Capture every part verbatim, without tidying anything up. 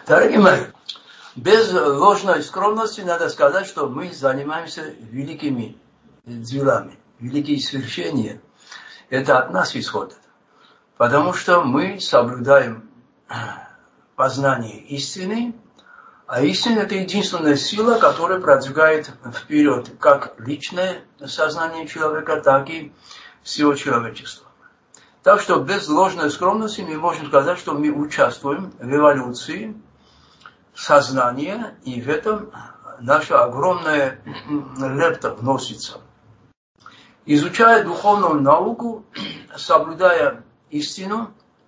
Дорогие мои, без ложной скромности надо сказать, что мы занимаемся великими делами. Великие свершения – это от нас исходит. Потому что мы соблюдаем познание истины, а истина – это единственная сила, которая продвигает вперед как личное сознание человека, так и всего человечества. Так что без ложной скромности мы можем сказать, что мы участвуем в эволюции сознания, и в этом наша огромная лепта вносится. Изучая духовную науку, соблюдая истину,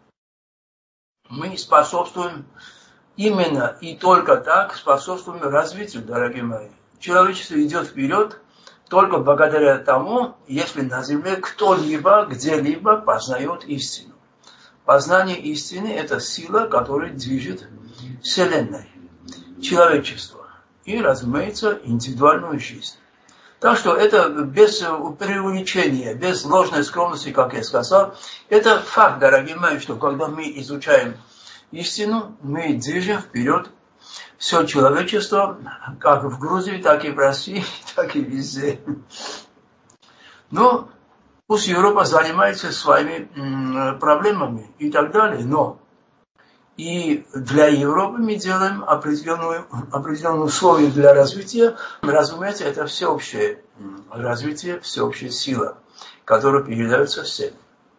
мы способствуем именно и только так способствуем развитию, дорогие мои. Человечество идет вперед только благодаря тому, если на земле кто-либо, где-либо познает истину. Познание истины – это сила, которая движет Вселенной, человечество и, разумеется, индивидуальную жизнь. Так что это без преувеличения, без ложной скромности, как я сказал, это факт, дорогие мои, что когда мы изучаем истину, мы движем вперед все человечество, как в Грузии, так и в России, так и везде. Но пусть Европа занимается своими проблемами и так далее, но и для Европы мы делаем определенную, определенные условия для развития. Разумеется, это всеобщее развитие, всеобщая сила, которая передается всем.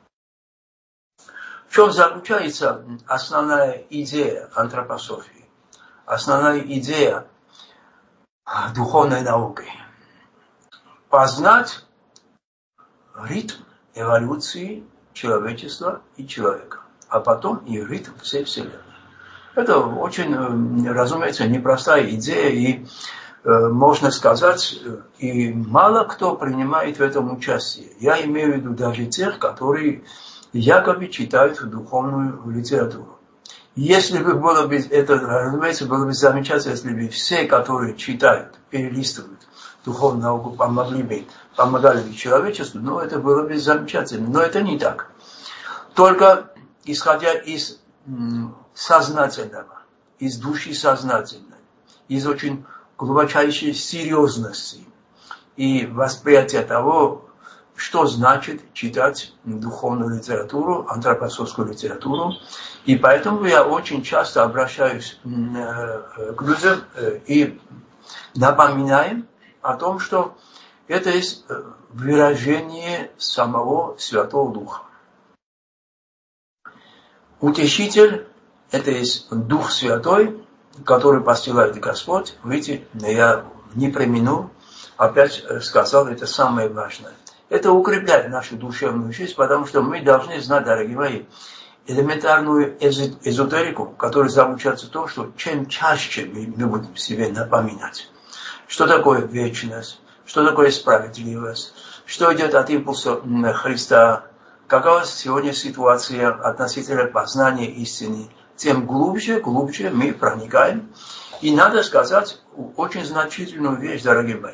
В чем заключается основная идея антропософии, основная идея духовной науки? Познать ритм эволюции человечества и человека, а потом и ритм всей Вселенной. Это очень, разумеется, непростая идея, и э, можно сказать, и мало кто принимает в этом участие. Я имею в виду даже тех, которые якобы читают духовную литературу. Если бы было бы, это, разумеется, было бы замечательно, если бы все, которые читают, перелистывают духовную науку, помогли бы, помогали бы человечеству, но это было бы замечательно. Но это не так. Только исходя из м, сознательного, из души сознательной, из очень глубочайшей серьезности и восприятия того, что значит читать духовную литературу, антропософскую литературу. И поэтому я очень часто обращаюсь к людям и напоминаю о том, что это есть выражение самого Святого Духа. Утешитель – это есть Дух Святой, который посылает Господь. Видите, я не преминул, опять сказал, это самое важное. Это укрепляет нашу душевную жизнь, потому что мы должны знать, дорогие мои, элементарную эзотерику, которая заключается в том, что чем чаще мы будем себе напоминать, что такое вечность, что такое справедливость, что идет от импульса Христа, какова сегодня ситуация относительно познания истины, тем глубже, глубже мы проникаем. И надо сказать очень значительную вещь, дорогие мои.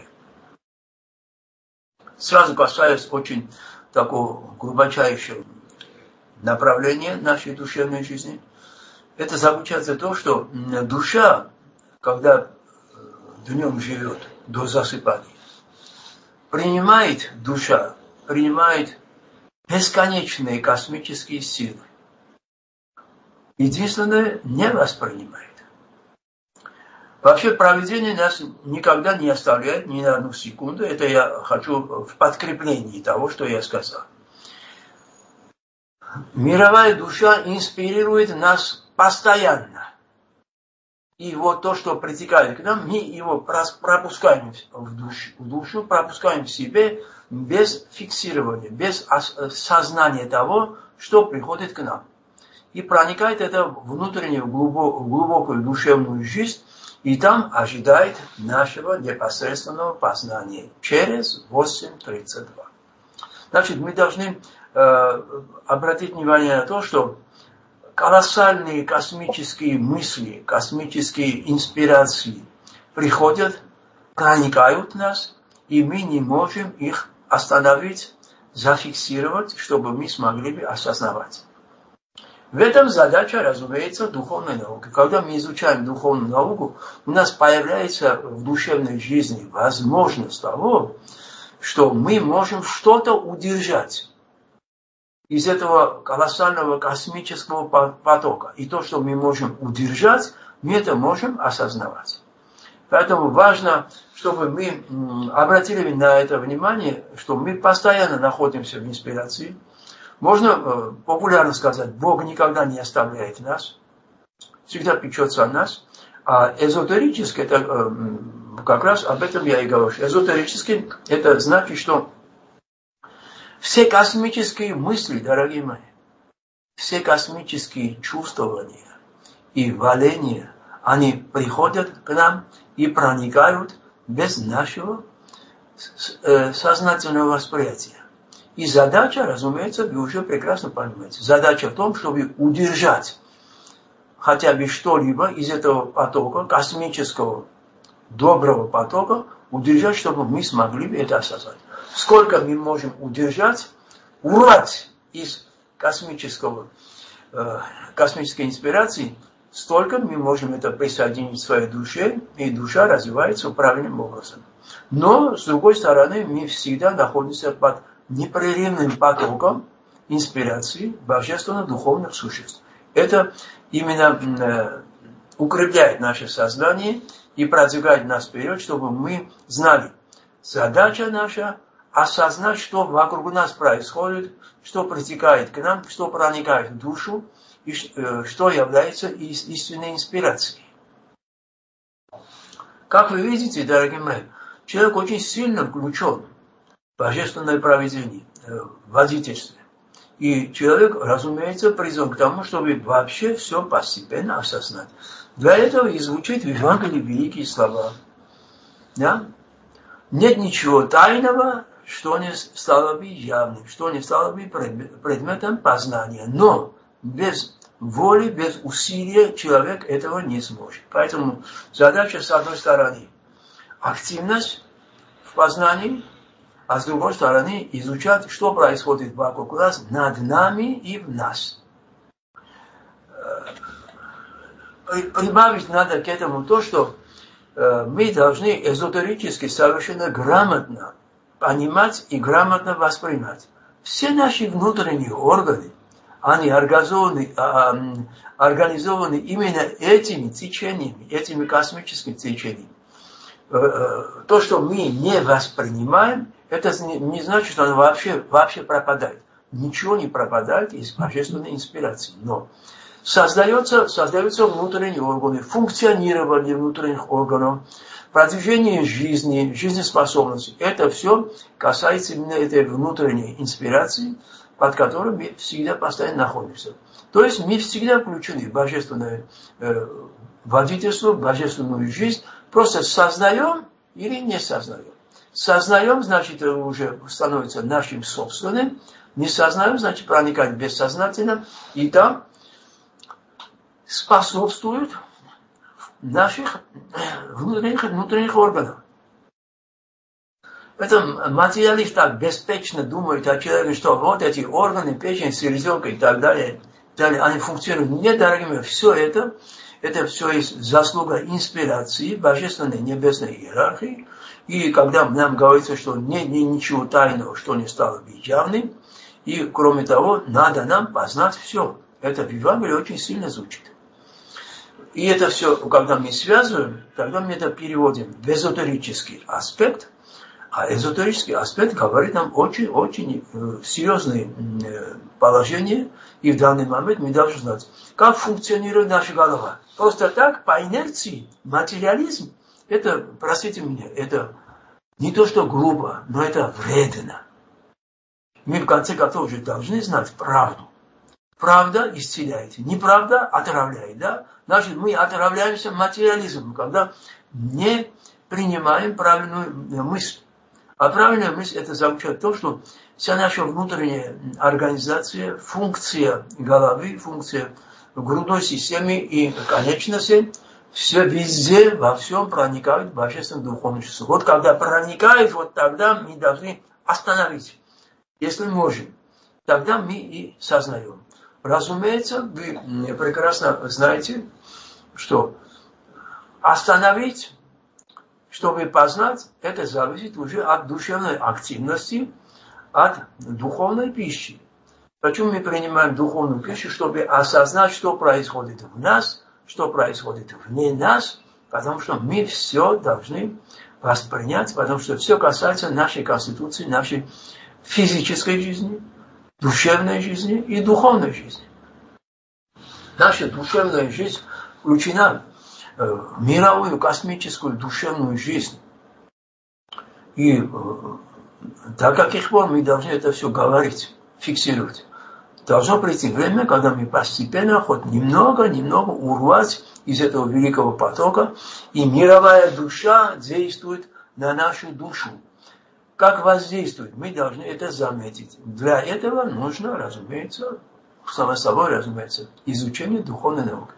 Сразу касаясь очень такого глубочайшего направления нашей душевной жизни, это заключается в том, что душа, когда днем живет до засыпания, принимает душа, принимает бесконечные космические силы. Единственное, не воспринимает. Вообще, провидение нас никогда не оставляет ни на одну секунду. Это я хочу в подкреплении того, что я сказал. Мировая душа инспирирует нас постоянно. И вот то, что притекает к нам, мы его пропускаем в душу, в душу пропускаем в себе без фиксирования, без сознания того, что приходит к нам. И проникает это внутреннюю глубокую, глубокую душевную жизнь, и там ожидает нашего непосредственного познания через восемь тридцать два. Значит, мы должны э, обратить внимание на то, что колоссальные космические мысли, космические инспирации приходят, проникают в нас, и мы не можем их остановить, зафиксировать, чтобы мы смогли бы осознавать. В этом задача, разумеется, духовной науки. Когда мы изучаем духовную науку, у нас появляется в душевной жизни возможность того, что мы можем что-то удержать из этого колоссального космического потока. И то, что мы можем удержать, мы это можем осознавать. Поэтому важно, чтобы мы обратили на это внимание, что мы постоянно находимся в инспирации. Можно популярно сказать, Бог никогда не оставляет нас, всегда печется о нас. А эзотерически, это как раз об этом я и говорю. Эзотерически это значит, что все космические мысли, дорогие мои, все космические чувствования и валения, они приходят к нам и проникают без нашего сознательного восприятия. И задача, разумеется, вы уже прекрасно понимаете, задача в том, чтобы удержать хотя бы что-либо из этого потока, космического, доброго потока, удержать, чтобы мы смогли это осознать. Сколько мы можем удержать, урвать из космического, э, космической инспирации, столько мы можем это присоединить к своей душе, и душа развивается правильным образом. Но, с другой стороны, мы всегда находимся под непрерывным потоком инспирации божественных духовных существ. Это именно э, укрепляет наше сознание и продвигает нас вперед, чтобы мы знали, задача наша осознать, что вокруг нас происходит, что притекает к нам, что проникает в душу, и э, что является истинной инспирацией. Как вы видите, дорогие мои, человек очень сильно включен в божественное провидение, э, в водительстве. И человек, разумеется, призван к тому, чтобы вообще все постепенно осознать. Для этого и звучит в Евангелии великие слова. Да? Нет ничего тайного, что не стало бы явным, что не стало бы предметом познания. Но без воли, без усилия человек этого не сможет. Поэтому задача, с одной стороны, активность в познании, а с другой стороны, изучать, что происходит вокруг нас, над нами и в нас. Прибавить надо к этому то, что мы должны эзотерически совершенно грамотно понимать и грамотно воспринимать. Все наши внутренние органы, они организованы, организованы именно этими течениями, этими космическими течениями. То, что мы не воспринимаем, это не значит, что оно вообще, вообще пропадает. Ничего не пропадает из божественной инспирации. Но создается, создаются внутренние органы, функционирование внутренних органов, продвижение жизни, жизнеспособности. Это все касается именно этой внутренней инспирации, под которой мы всегда постоянно находимся. То есть мы всегда включены в божественное э, водительство, в божественную жизнь, просто сознаем или не сознаем. Сознаем, значит, это уже становится нашим собственным. Не сознаем, значит, проникает бессознательно. И там способствует наших внутренних, внутренних органов. Поэтому материалист так беспечно думает о человеке, что вот эти органы, печень, селезенка и так далее, далее они функционируют. Нет, дорогие мои, все это, это все есть заслуга инспирации, божественной небесной иерархии. И когда нам говорится, что нет ничего тайного, что не стало быть явным, и кроме того, надо нам познать все. Это в Евангелии очень сильно звучит. И это все, когда мы связываем, тогда мы это переводим в эзотерический аспект, а эзотерический аспект говорит нам очень-очень серьезные положения, и в данный момент мы должны знать, как функционирует наша голова. Просто так, по инерции, материализм, это, простите меня, это не то, что грубо, но это вредно. Мы в конце концов уже должны знать правду. Правда исцеляет, неправда отравляет, да? Значит, мы отравляемся материализмом, когда не принимаем правильную мысль. А правильная мысль это заключает в том, что вся наша внутренняя организация, функция головы, функция грудной системы и конечности, все везде, во всем проникает божественное духовное чувство. Вот когда проникает, вот тогда мы должны остановить, если можем. Тогда мы и сознаем. Разумеется, вы прекрасно знаете, что остановить, чтобы познать, это зависит уже от душевной активности, от духовной пищи. Почему мы принимаем духовную пищу? Чтобы осознать, что происходит в нас, что происходит вне нас, потому что мы все должны воспринять, потому что все касается нашей конституции, нашей физической жизни, душевной жизни и духовной жизни. Наша душевная жизнь включена в мировую космическую душевную жизнь. И до каких пор мы должны это все говорить, фиксировать. Должно прийти время, когда мы постепенно, хоть немного-немного урвать из этого великого потока, и мировая душа действует на нашу душу. Как воздействует, мы должны это заметить. Для этого нужно, разумеется, само собой, разумеется, изучение духовной науки.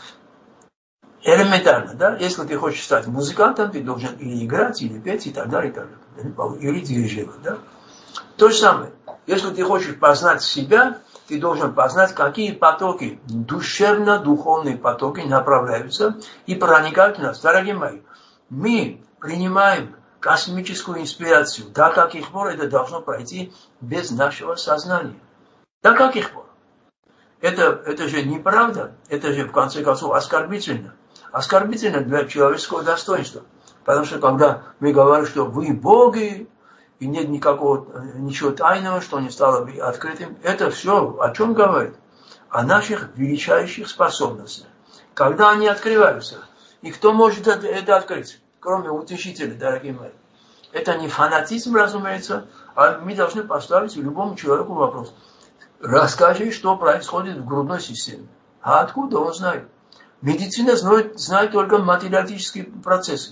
Элементарно, да? Если ты хочешь стать музыкантом, ты должен или играть, или петь, и так далее, и так далее. Или дирижировать, да? То же самое. Если ты хочешь познать себя, ты должен познать, какие потоки, душевно-духовные потоки направляются и проникают в нас. Дорогие мои, мы принимаем космическую инспирацию. До каких пор это должно пройти без нашего сознания? До каких пор? Это, это же неправда. Это же, в конце концов, оскорбительно. Оскорбительно для человеческого достоинства. Потому что, когда мы говорим, что вы боги, и нет никакого, ничего тайного, что не стало бы открытым, это все о чем говорит? О наших величайших способностях. Когда они открываются, и кто может это открыть? Кроме утешителя, дорогие мои. Это не фанатизм, разумеется, а мы должны поставить любому человеку вопрос. Расскажи, что происходит в грудной системе. А откуда он знает? Медицина знает, знает только материалистические процессы.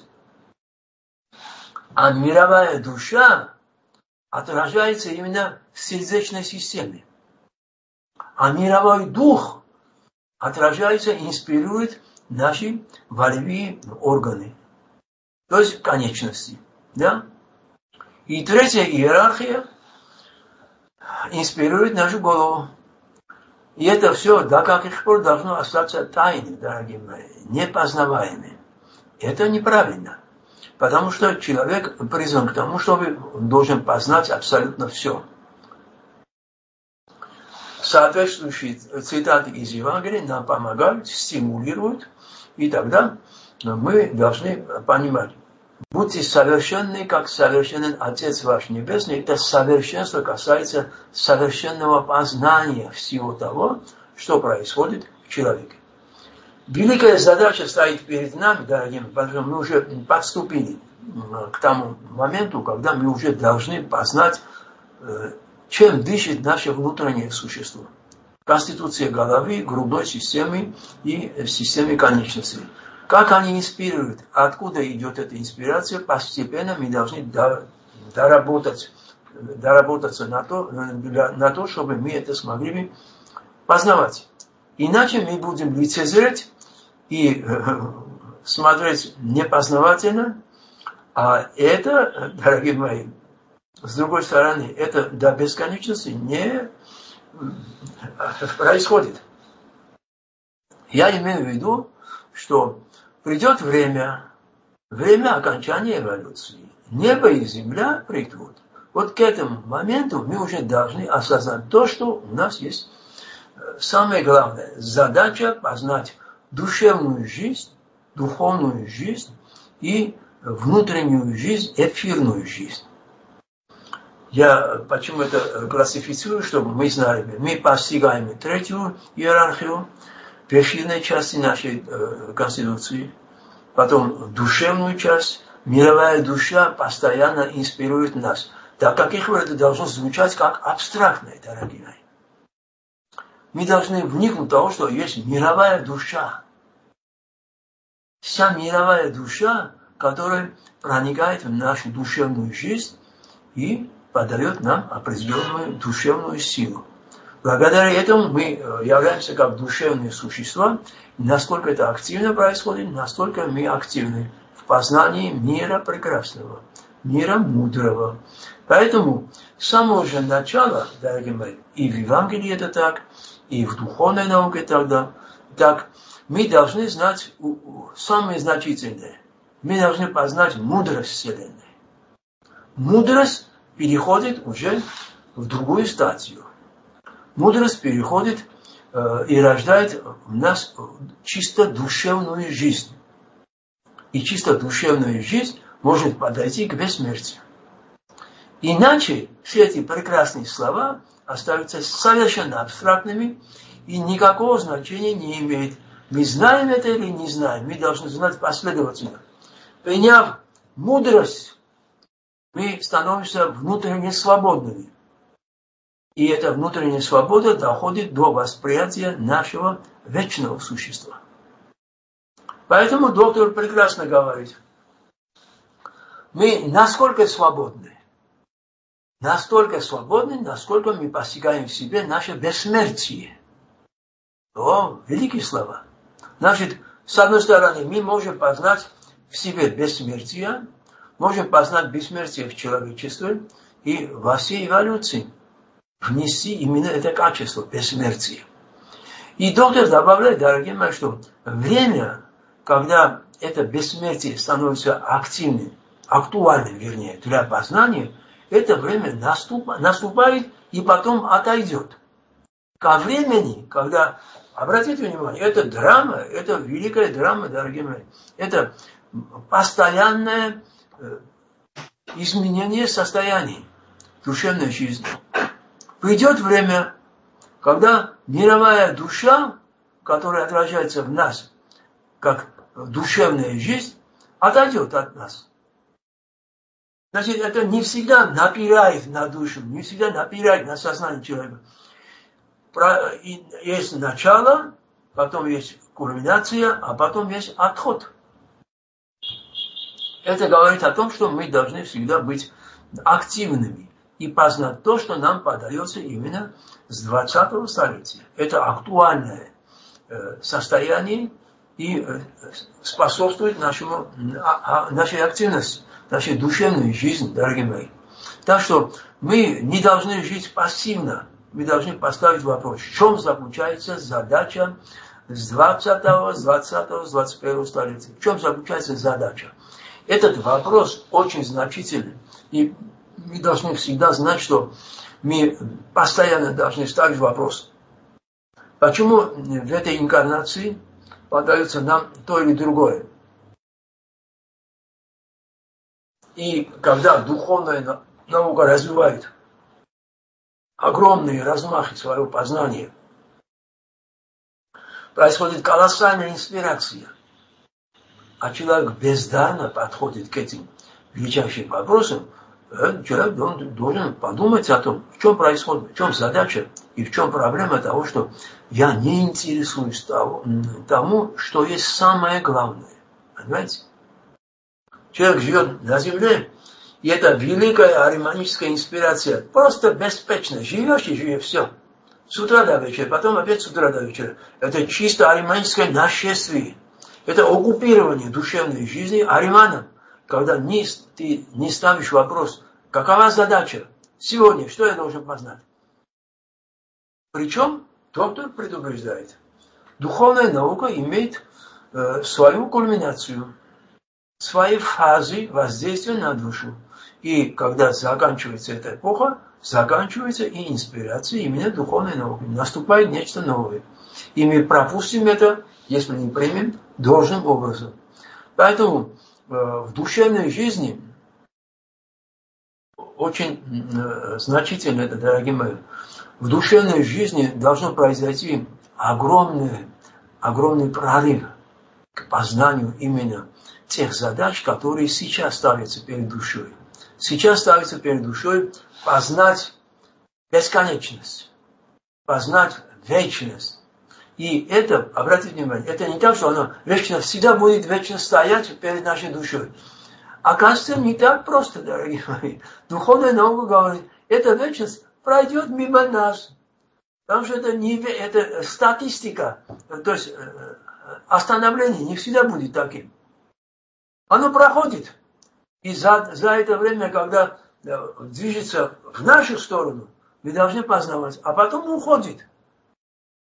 А мировая душа отражается именно в сердечной системе. А мировой дух отражается, инспирирует наши волевые органы. То есть конечности. Да? И третья иерархия инспирирует нашу голову. И это все до каких пор должно остаться тайной, дорогие мои, непознаваемым. Это неправильно. Потому что человек призван к тому, чтобы он должен познать абсолютно все. Соответствующие цитаты из Евангелия нам помогают, стимулируют, и тогда мы должны понимать, будьте совершенны, как совершенен Отец ваш Небесный. Это совершенство касается совершенного познания всего того, что происходит в человеке. Великая задача стоит перед нами, дорогие, потому что мы уже подступили к тому моменту, когда мы уже должны познать, чем дышит наше внутреннее существо. Конституция головы, грудной системы и системы конечностей. Как они инспирируют, откуда идет эта инспирация, постепенно мы должны доработать, доработаться на то, на то, чтобы мы это смогли познавать. Иначе мы будем лицезреть и э, смотреть непознавательно, а это, дорогие мои, с другой стороны, это до бесконечности не происходит. Я имею в виду, что придет время, время окончания эволюции. Небо и земля придут. Вот к этому моменту мы уже должны осознать то, что у нас есть. Самое главное, задача познать душевную жизнь, духовную жизнь и внутреннюю жизнь, эфирную жизнь. Я почему это классифицирую, чтобы мы знали, мы постигаем третью иерархию в эфирной части нашей э, Конституции, потом душевную часть, мировая душа постоянно инспирирует нас. До каких пор это должно звучать как абстрактное, дорогие мои. Мы должны вникнуть в то, что есть мировая душа. Вся мировая душа, которая проникает в нашу душевную жизнь и подает нам определенную душевную силу. Благодаря этому мы являемся как душевные существа. И насколько это активно происходит, настолько мы активны в познании мира прекрасного, мира мудрого. Поэтому с самого же начала, дорогие мои, и в Евангелии это так, и в духовной науке тогда. Так, мы должны знать самое значительное. Мы должны познать мудрость Вселенной. Мудрость переходит уже в другую стадию. Мудрость переходит э, и рождает в нас чисто душевную жизнь. И чисто душевная жизнь может подойти к бессмертию. Иначе все эти прекрасные слова остаются совершенно абстрактными и никакого значения не имеют. Мы знаем это или не знаем, мы должны знать последовательно. Приняв мудрость, мы становимся внутренне свободными. И эта внутренняя свобода доходит до восприятия нашего вечного существа. Поэтому доктор прекрасно говорит, мы насколько свободны? Настолько свободны, насколько мы постигаем в себе наше бессмертие. О, великие слова. Значит, с одной стороны, мы можем познать в себе бессмертие, можем познать бессмертие в человечестве и во всей эволюции внести именно это качество бессмертия. И доктор добавляет, дорогие мои, что время, когда это бессмертие становится активным, актуальным, вернее, для познания, это время наступ, наступает и потом отойдет. Ко времени, когда, обратите внимание, это драма, это великая драма, дорогие мои, это постоянное изменение состояний душевной жизни. Придет время, когда мировая душа, которая отражается в нас, как душевная жизнь, отойдет от нас. Значит, это не всегда напирает на душу, не всегда напирает на сознание человека. Есть начало, потом есть кульминация, а потом есть отход. Это говорит о том, что мы должны всегда быть активными и познать то, что нам подается именно с двадцатого столетия. Это актуальное состояние и способствует нашему, нашей активности, нашей душевной жизни, дорогие мои. Так что мы не должны жить пассивно. Мы должны поставить вопрос, в чем заключается задача с двадцатого, с двадцатого, с двадцать первого столетия. В чем заключается задача? Этот вопрос очень значительный. И мы должны всегда знать, что мы постоянно должны ставить вопрос, почему в этой инкарнации подается нам то или другое. И когда духовная наука развивает огромные размахи своего познания, происходит колоссальная инспирация, а человек бездарно подходит к этим величайшим вопросам, человек должен подумать о том, в чем происходит, в чем задача и в чем проблема того, что я не интересуюсь тому, что есть самое главное. Понимаете? Человек живет на земле, и это великая ариманическая инспирация. Просто беспечно. Живешь и живешь, все. С утра до вечера, потом опять с утра до вечера. Это чисто ариманическое нашествие. Это оккупирование душевной жизни ариманом. Когда не, ты не ставишь вопрос, какова задача сегодня, что я должен познать. Причем доктор предупреждает. Духовная наука имеет э, свою кульминацию, свои фазы воздействия на душу. И когда заканчивается эта эпоха, заканчивается и инспирация именно духовной науки. Наступает нечто новое. И мы пропустим это, если не примем, должным образом. Поэтому э, в душевной жизни очень э, значительно это, дорогие мои, в душевной жизни должно произойти огромный, огромный прорыв к познанию именно тех задач, которые сейчас ставятся перед душой. Сейчас ставится перед душой познать бесконечность, познать вечность. И это, обратите внимание, это не так, что оно вечно всегда будет вечно стоять перед нашей душой. Оказывается, не так просто, дорогие мои. Духовная наука говорит, эта вечность пройдет мимо нас. Потому что это, не, это статистика, то есть остановление не всегда будет таким. Оно проходит. И за, за это время, когда движется в нашу сторону, мы должны познавать, а потом уходит.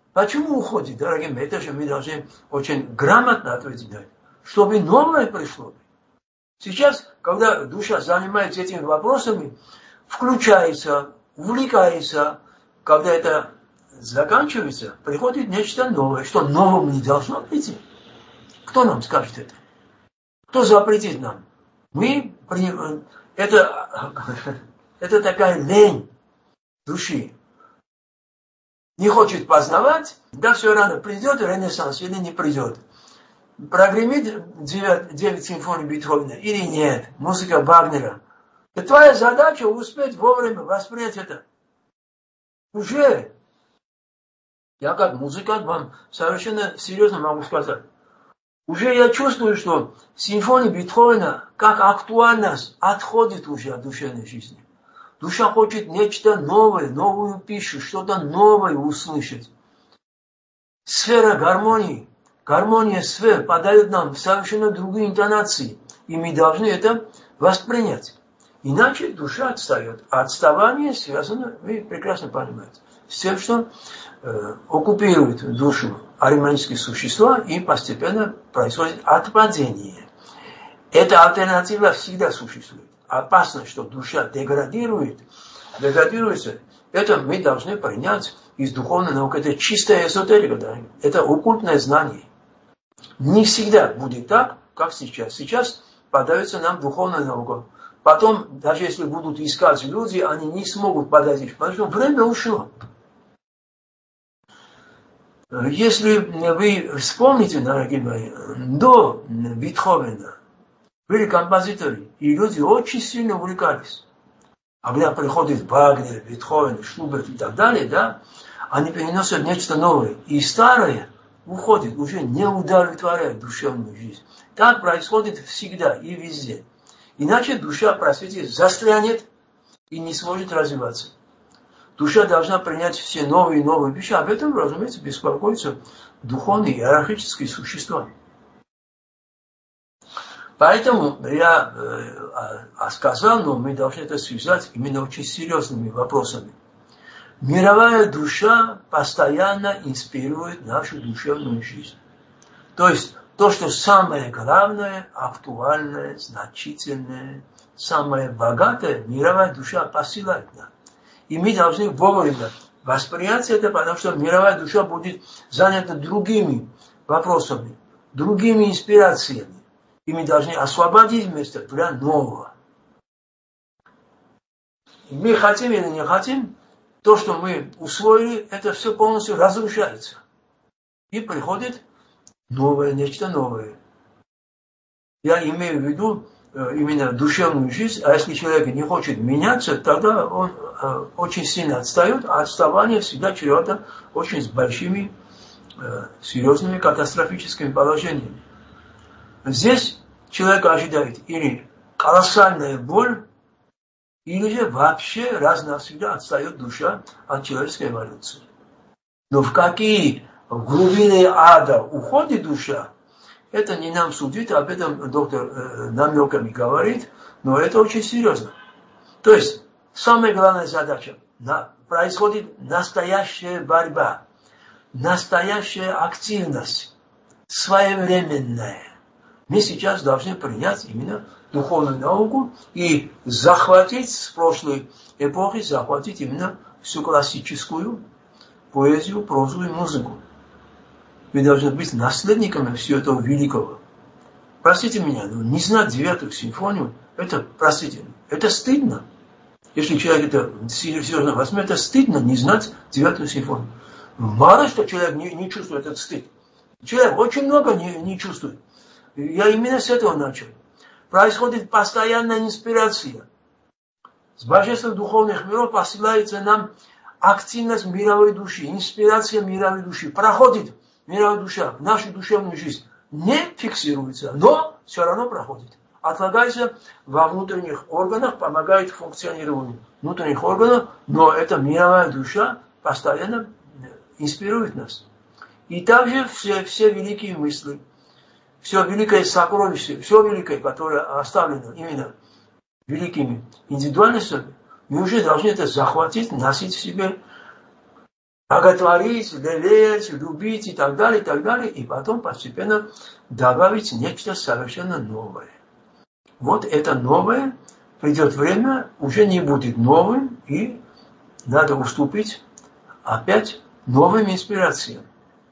Почему уходит, дорогие мои? Это же мы должны очень грамотно ответить на это. Чтобы новое пришло. Сейчас, когда душа занимается этими вопросами, включается, увлекается, когда это заканчивается, приходит нечто новое. Что нового не должно прийти? Кто нам скажет это? Кто запретит нам? Мы, это, это такая лень души. Не хочет познавать, да все рано придет Ренессанс или не придет. Прогремит девять, девять симфоний Бетховена или нет, музыка Вагнера. И твоя задача успеть вовремя воспринять это. Уже. Я как музыкант вам совершенно серьезно могу сказать. Уже я чувствую, что симфония Бетховена как актуальность отходит уже от душевной жизни. Душа хочет нечто новое, новую пищу, что-то новое услышать. Сфера гармонии, гармония сфер подает нам совершенно другие интонации. И мы должны это воспринять. Иначе душа отстает. А отставание связано, вы прекрасно понимаете, с тем, что э, оккупирует душу ариманические существа, и постепенно происходит отпадение. Эта альтернатива всегда существует. Опасно, что душа деградирует, деградируется. Это мы должны принять из духовной науки. Это чистая эзотерика, да? Это оккультное знание. Не всегда будет так, как сейчас. Сейчас подается нам духовная наука. Потом, даже если будут искать люди, они не смогут подойти, потому что время ушло. Если вы вспомните, дорогие мои, до Бетховена были композиторы, и люди очень сильно увлекались. А когда приходит Вагнер, Бетховен, Шуберт и так далее, да, они переносят нечто новое. И старое уходит, уже не удовлетворяет душевную жизнь. Так происходит всегда и везде. Иначе душа, простите, застрянет и не сможет развиваться. Душа должна принять все новые и новые вещи. Об этом, разумеется, беспокоятся духовные иерархические существа. Поэтому я э, сказал, но мы должны это связать именно очень серьезными вопросами. Мировая душа постоянно инспирирует нашу душевную жизнь. То есть то, что самое главное, актуальное, значительное, самое богатое, мировая душа посылает нам. И мы должны вовремя воспринять это, потому что мировая душа будет занята другими вопросами, другими инспирациями. И мы должны освободить место для нового. И мы хотим или не хотим, то, что мы усвоили, это все полностью разрушается. И приходит новое, нечто новое. Я имею в виду именно душевную жизнь, а если человек не хочет меняться, тогда он э, очень сильно отстает, а отставание всегда чревато очень с большими, э, серьезными катастрофическими положениями. Здесь человек ожидает или колоссальная боль, или же вообще раз навсегда отстает душа от человеческой эволюции. Но в какие глубины ада уходит душа, это не нам судить, об этом доктор э, намеками говорит, но это очень серьезно. То есть, самая главная задача, на, происходит настоящая борьба, настоящая активность, своевременная. Мы сейчас должны принять именно духовную науку и захватить с прошлой эпохи, захватить именно всю классическую поэзию, прозу и музыку. Вы должны быть наследниками всего этого великого. Простите меня, но не знать девятую симфонию, это, простите, это стыдно. Если человек это серьезно возьмет, это стыдно не знать девятую симфонию. Мало что человек не, не чувствует этот стыд. Человек очень много не, не чувствует. Я именно с этого начал. Происходит постоянная инспирация. С божественных духовных миров посылается нам активность мировой души, инспирация мировой души. Проходит мировая душа в нашу душевную жизнь. Не фиксируется, но все равно проходит. Отлагается во внутренних органах, помогает функционированию внутренних органов, но эта мировая душа постоянно инспирирует нас. И также все, все великие мысли, все великое сокровище, все великое, которое оставлено именно великими индивидуальностями, мы уже должны это захватить, носить в себе боготворить, лелеять, любить и так далее, и так далее, и потом постепенно добавить нечто совершенно новое. Вот это новое, придет время, уже не будет новым, и надо уступить опять новым инспирациям.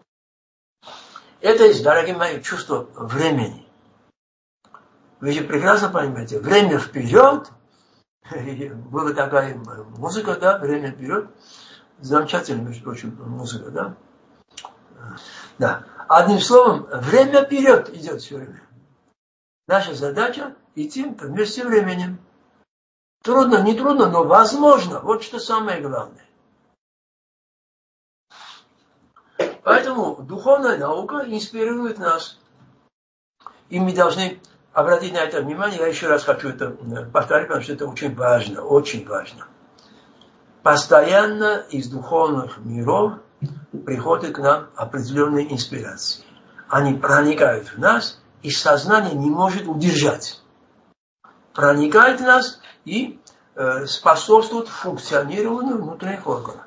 Это есть, дорогие мои, чувство времени. Вы же прекрасно понимаете, время вперед, была такая музыка, да, время вперед, замечательная, между прочим, музыка, да. Да. Одним словом, время вперед идет все время. Наша задача идти вместе с временем. Трудно, не трудно, но возможно. Вот что самое главное. Поэтому духовная наука инспирирует нас. И мы должны обратить на это внимание. Я еще раз хочу это повторить, потому что это очень важно, очень важно. Постоянно из духовных миров приходят к нам определенные инспирации. Они проникают в нас, и сознание не может удержать. Проникает в нас и э, способствует функционированию внутренних органов.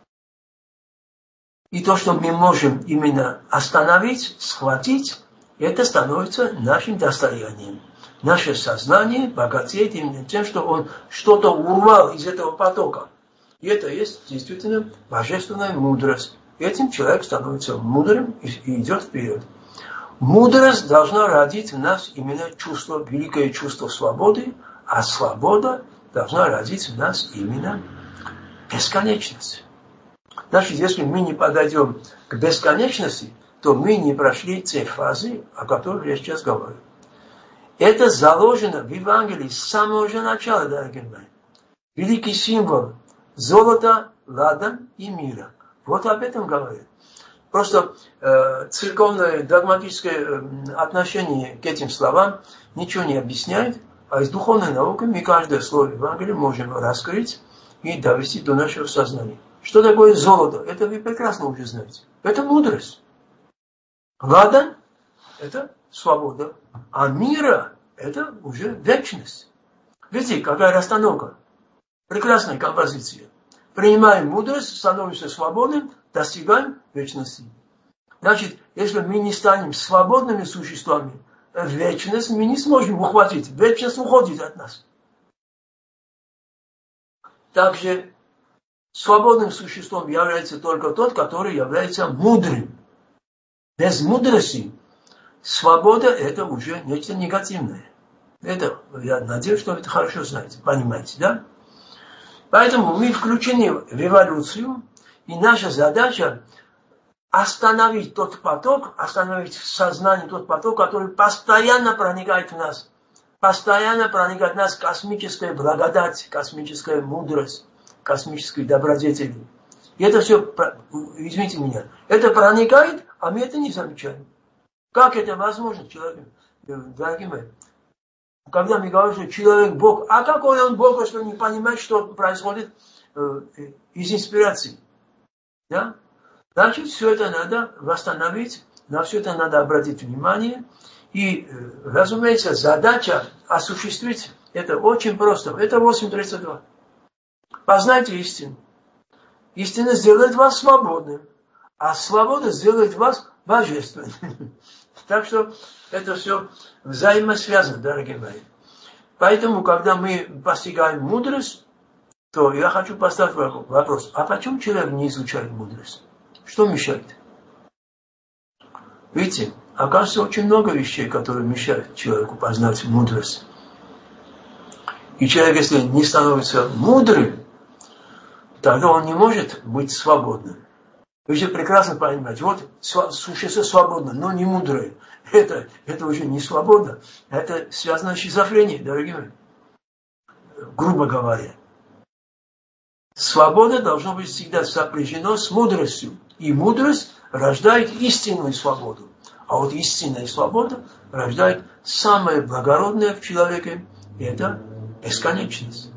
И то, что мы можем именно остановить, схватить, это становится нашим достоянием. Наше сознание богатеет именно тем, что он что-то урвал из этого потока. И это есть действительно божественная мудрость. Этим человек становится мудрым и идет вперед. Мудрость должна родить в нас именно чувство, великое чувство свободы, а свобода должна родить в нас именно бесконечность. Значит, если мы не подойдем к бесконечности, то мы не прошли те фазы, о которых я сейчас говорю. Это заложено в Евангелии с самого же начала, дорогие мои. Великий символ золота, ладан и мира. Вот об этом говорит. Просто э, церковное догматическое э, отношение к этим словам ничего не объясняет, а из духовной науки мы каждое слово Евангелия можем раскрыть и довести до нашего сознания. Что такое золото? Это вы прекрасно уже знаете. Это мудрость. Ладан – это свобода. А мира – это уже вечность. Видите, какая расстановка. Прекрасная композиция. Принимаем мудрость, становимся свободным, достигаем вечности. Значит, если мы не станем свободными существами, вечность мы не сможем ухватить. Вечность уходит от нас. Также свободным существом является только тот, который является мудрым. Без мудрости свобода – это уже нечто негативное. Это, я надеюсь, что вы это хорошо знаете, понимаете, да? Поэтому мы включены в эволюцию, и наша задача остановить тот поток, остановить в сознании тот поток, который постоянно проникает в нас. Постоянно проникает в нас космическая благодать, космическая мудрость, космические добродетели. И это все, извините меня, это проникает, а мы это не замечаем. Как это возможно, человек, дорогие мои? Когда мы говорим, что человек Бог, а какой он Бог, если не понимает, что происходит э, из инспирации? Да? Значит, все это надо восстановить, на все это надо обратить внимание. И, э, разумеется, задача осуществить это очень просто. Это восемь тридцать два. Познайте истину. Истина сделает вас свободным, а свобода сделает вас божественным. Так что это все взаимосвязано, дорогие мои. Поэтому, когда мы постигаем мудрость, то я хочу поставить вопрос, а почему человек не изучает мудрость? Что мешает? Видите, оказывается, очень много вещей, которые мешают человеку познать мудрость. И человек, если не становится мудрым, тогда он не может быть свободным. Вы же прекрасно понимаете, вот существо свободно, но не мудрое. Это, это уже не свобода, это связано с шизофренией, дорогие мои. Грубо говоря. Свобода должна быть всегда сопряжена с мудростью. И мудрость рождает истинную свободу. А вот истинная свобода рождает самое благородное в человеке. И это бесконечность.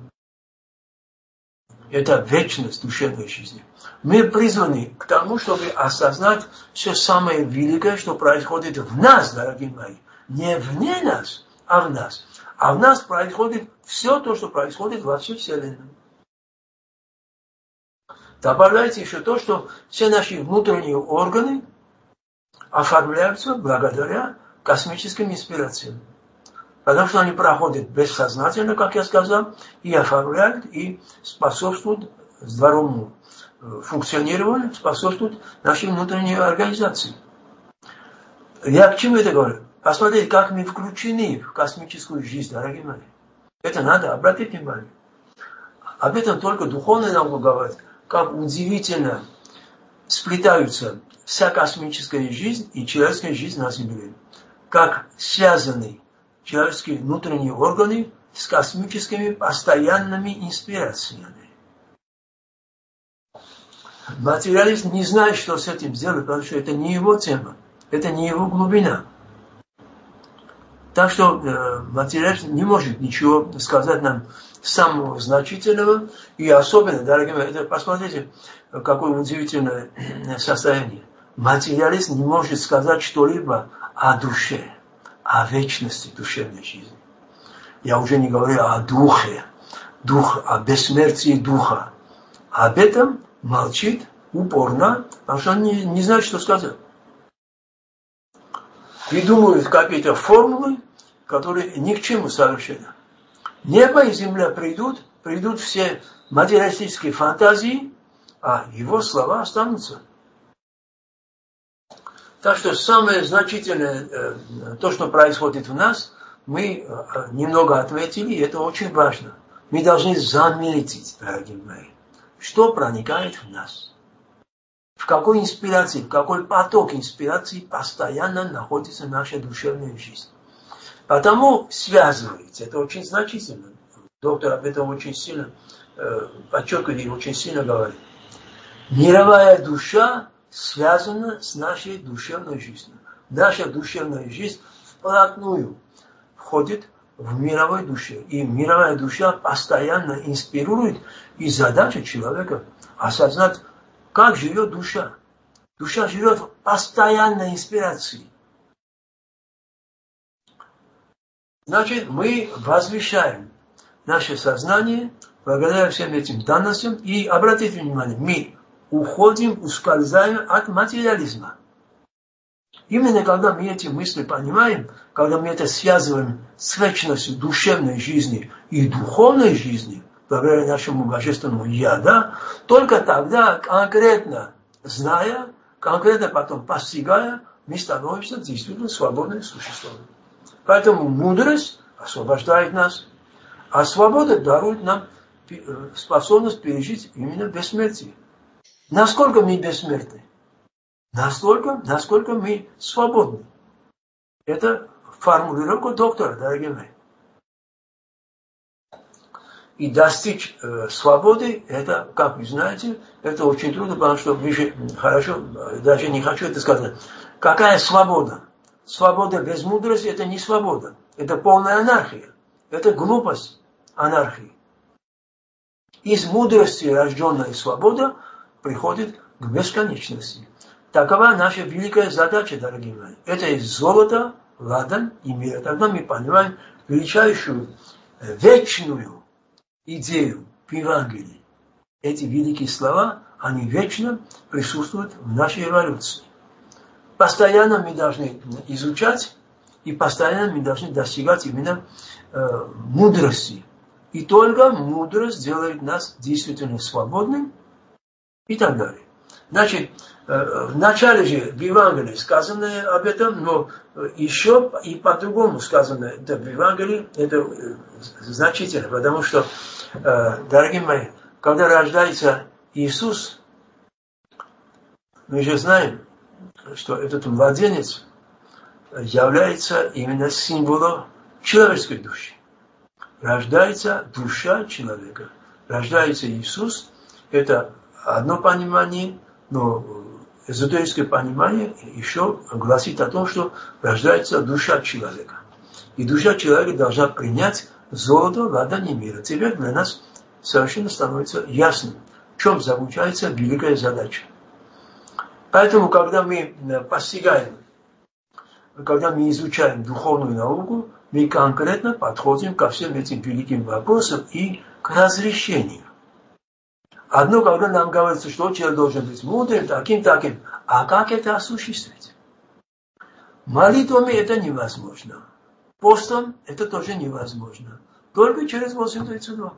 Это вечность душевной жизни. Мы призваны к тому, чтобы осознать все самое великое, что происходит в нас, дорогие мои. Не вне нас, а в нас. А в нас происходит все то, что происходит во всей Вселенной. добавляется еще то, что все наши внутренние органы оформляются благодаря космическим инспирациям. Потому что они проходят бессознательно, как я сказал, и оформляют, и способствуют здоровому функционированию, способствуют нашей внутренней организации. Я к чему это говорю? Посмотрите, как мы включены в космическую жизнь, дорогие мои. Это надо обратить внимание. Об этом только духовная наука говорит, как удивительно сплетаются вся космическая жизнь и человеческая жизнь на Земле. Как связаны человеческие внутренние органы с космическими постоянными инспирациями. Материалист не знает, что с этим сделать, потому что это не его тема, это не его глубина. Так что э, материалист не может ничего сказать нам самого значительного, и особенно, дорогие мои, это, посмотрите, какое удивительное состояние. Материалист не может сказать что-либо о душе, о вечности душевной жизни. Я уже не говорю о духе, дух, о бессмертии духа. Об этом молчит упорно, потому что он не, не знает, что сказать. Придумывают какие-то формулы, которые ни к чему совершенно. Небо и земля придут, придут все материалистические фантазии, а его слова останутся. Так что самое значительное, э, то, что происходит в нас, мы э, немного отметили, и это очень важно. Мы должны заметить, дорогие мои, что проникает в нас. В какой инспирации, в какой поток инспирации постоянно находится наша душевная жизнь. Потому связывается, это очень значительно. Доктор об этом очень сильно э, подчеркивает и очень сильно говорит. Мировая душа связана с нашей душевной жизнью. Наша душевная жизнь вплотную входит в мировой душе. И мировая душа постоянно инспирирует, и задача человека осознать, как живет душа. Душа живет в постоянной инспирации. Значит, мы возвещаем наше сознание благодаря всем этим данностям. И обратите внимание, мы уходим, ускользаем от материализма. Именно когда мы эти мысли понимаем, когда мы это связываем с вечностью душевной жизни и духовной жизни, благодаря нашему божественному «Я», да, только тогда, конкретно зная, конкретно потом постигая, мы становимся действительно свободными существами. Поэтому мудрость освобождает нас, а свобода дарует нам способность пережить именно бессмертие. Насколько мы бессмертны? Настолько, насколько мы свободны. Это формулировка доктора, дорогие мои. И достичь э, свободы, это, как вы знаете, это очень трудно, потому что вы же, хорошо, даже не хочу это сказать. Какая свобода? Свобода без мудрости – это не свобода. Это полная анархия. Это глупость анархии. Из мудрости рожденная свобода приходит к бесконечности. Такова наша великая задача, дорогие мои. Это из золота, ладан и мира. Тогда мы понимаем величайшую, вечную идею в Евангелии. Эти великие слова, они вечно присутствуют в нашей эволюции. Постоянно мы должны изучать, и постоянно мы должны достигать именно э, мудрости. И только мудрость делает нас действительно свободными и так далее. Значит, э, в начале же в Евангелии сказано об этом, но еще и по-другому сказано это в Евангелии, это э, значительно, потому что, э, дорогие мои, когда рождается Иисус, мы же знаем, что этот младенец является именно символом человеческой души. Рождается душа человека. Рождается Иисус. Это одно понимание, но эзотерическое понимание еще гласит о том, что рождается душа человека. И душа человека должна принять золото, ладань и мира. Теперь для нас совершенно становится ясным, в чем заключается великая задача. Поэтому, когда мы постигаем, когда мы изучаем духовную науку, мы конкретно подходим ко всем этим великим вопросам и к разрешению. Одно, когда нам говорится, что человек должен быть мудрым, таким, таким. А как это осуществить? Молитвами это невозможно. Постом это тоже невозможно. Только через восемь тридцать два.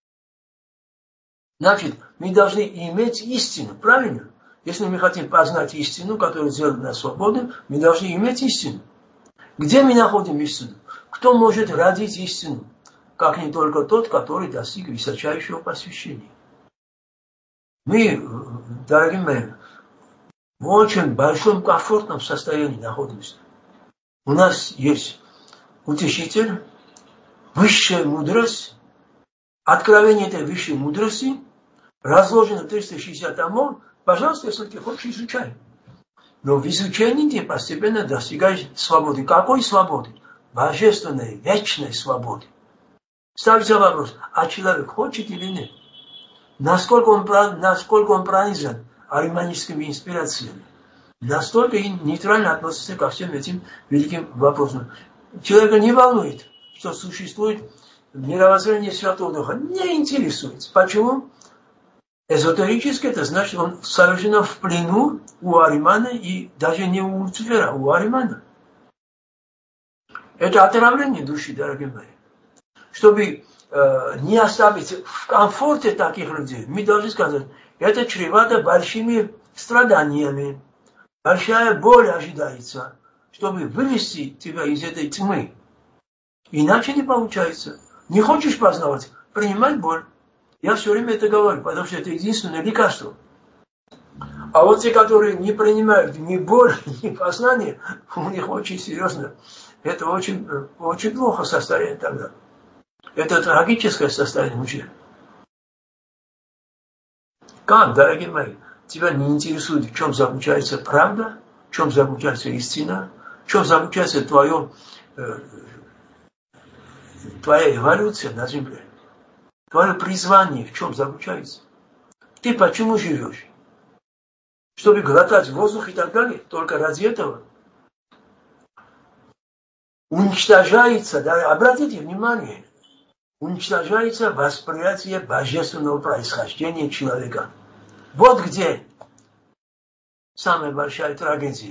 Значит, мы должны иметь истину, правильно? Если мы хотим познать истину, которая сделает нас свободным, мы должны иметь истину. Где мы находим истину? Кто может родить истину? Как не только тот, который достиг высочайшего посвящения. Мы, дорогие мои, в очень большом комфортном состоянии находимся. У нас есть утешитель, высшая мудрость, откровение этой высшей мудрости, разложено триста шестьдесят томов, пожалуйста, если ты хочешь, изучай. Но в изучении ты постепенно достигаешь свободы. Какой свободы? Божественной, вечной свободы. Ставится вопрос, а человек хочет или нет? Насколько он, насколько он пронизан ариманическими инспирациями? Настолько и нейтрально относится ко всем этим великим вопросам. Человека не волнует, что существует мировоззрение Святого Духа. Не интересуется. Почему? Эзотерически это значит, он совершенно в плену у Аримана и даже не у Люцифера, у Аримана. Это отравление души, дорогие мои. Чтобы э, не оставить в комфорте таких людей, мы должны сказать, это чревато большими страданиями. Большая боль ожидается, чтобы вывести тебя из этой тьмы. Иначе не получается. Не хочешь познавать, принимай боль. Я все время это говорю, потому что это единственное лекарство. А вот те, которые не принимают ни боль, ни познание, у них очень серьезно. Это очень, очень плохо состояние тогда. Это трагическое состояние мужчин. Как, дорогие мои, тебя не интересует, в чем заключается правда, в чем заключается истина, в чем заключается твое, э, твоя эволюция на земле, твое призвание, в чем заключается. Ты почему живешь? Чтобы глотать воздух и так далее, только ради этого. Уничтожается, да, обратите внимание, уничтожается восприятие божественного происхождения человека. Вот где самая большая трагедия.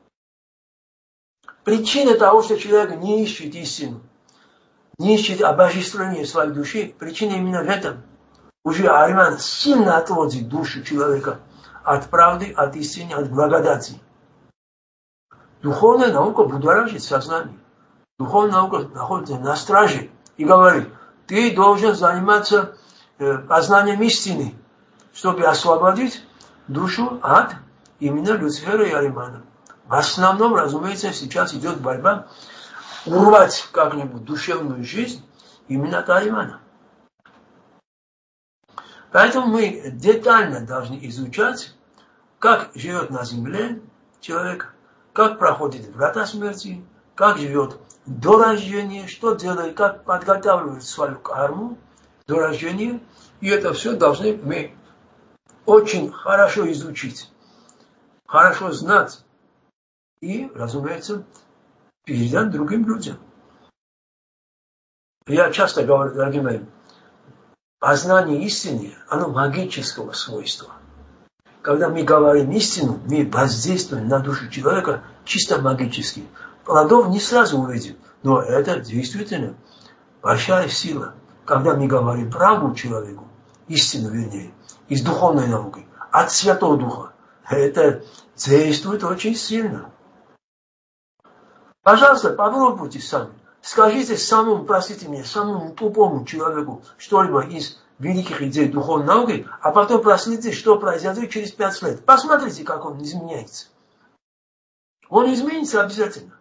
Причина того, что человек не ищет истину, не ищет обожествления своей души, причина именно в этом. Уже Ариман сильно отводит душу человека от правды, от истины, от благодати. Духовная наука будоражит сознание. Духовная наука находится на страже и говорит, ты должен заниматься э, познанием истины, чтобы освободить душу от именно Люцифера и Аримана. В основном, разумеется, сейчас идет борьба урвать как-нибудь душевную жизнь именно от Аримана. Поэтому мы детально должны изучать, как живет на земле человек, как проходит врата смерти, как живет до рождения, что делает, как подготавливает свою карму до рождения. И это все должны мы очень хорошо изучить, хорошо знать и, разумеется, передать другим людям. Я часто говорю, дорогие мои, познание истины, оно магического свойства. Когда мы говорим истину, мы воздействуем на душу человека чисто магически. Плодов не сразу увидим, но это действительно большая сила. Когда мы говорим правду человеку, истину вернее, из духовной науки, от Святого Духа, это действует очень сильно. Пожалуйста, попробуйте сами. Скажите самому, простите меня, самому тупому человеку что-либо из великих идей духовной науки, а потом проследите, что произойдет через пять лет. Посмотрите, как он изменяется. Он изменится обязательно.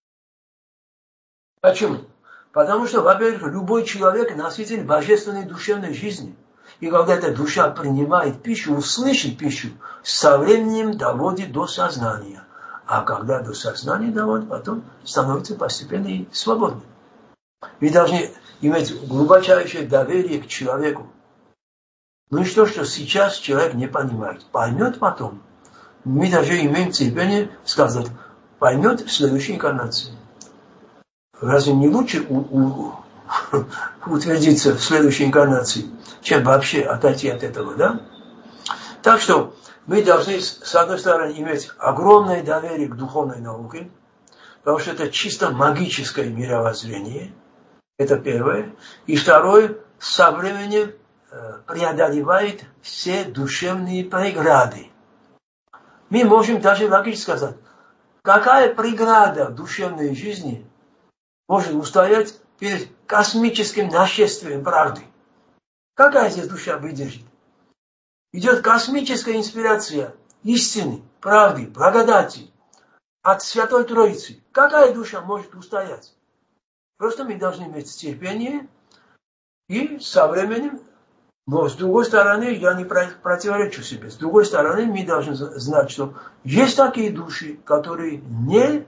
Почему? Потому что, во-первых, любой человек носитель божественной душевной жизни. И когда эта душа принимает пищу, услышит пищу, со временем доводит до сознания. А когда до сознания доводит, потом становится постепенно и свободным. Вы должны иметь глубочайшее доверие к человеку. Ну и что, что сейчас человек не понимает? Поймет потом. Мы даже имеем терпение сказать, поймет в следующей инкарнации. Разве не лучше у, у, утвердиться в следующей инкарнации, чем вообще отойти от этого, да? Так что мы должны, с одной стороны, иметь огромное доверие к духовной науке, потому что это чисто магическое мировоззрение, это первое. И второе, со временем преодолевает все душевные преграды. Мы можем даже логически сказать, какая преграда в душевной жизни может устоять перед космическим нашествием правды? Какая здесь душа выдержит? Идет космическая инспирация истины, правды, благодати от Святой Троицы. Какая душа может устоять? Просто мы должны иметь терпение и со временем, но с другой стороны, я не противоречу себе, с другой стороны, мы должны знать, что есть такие души, которые не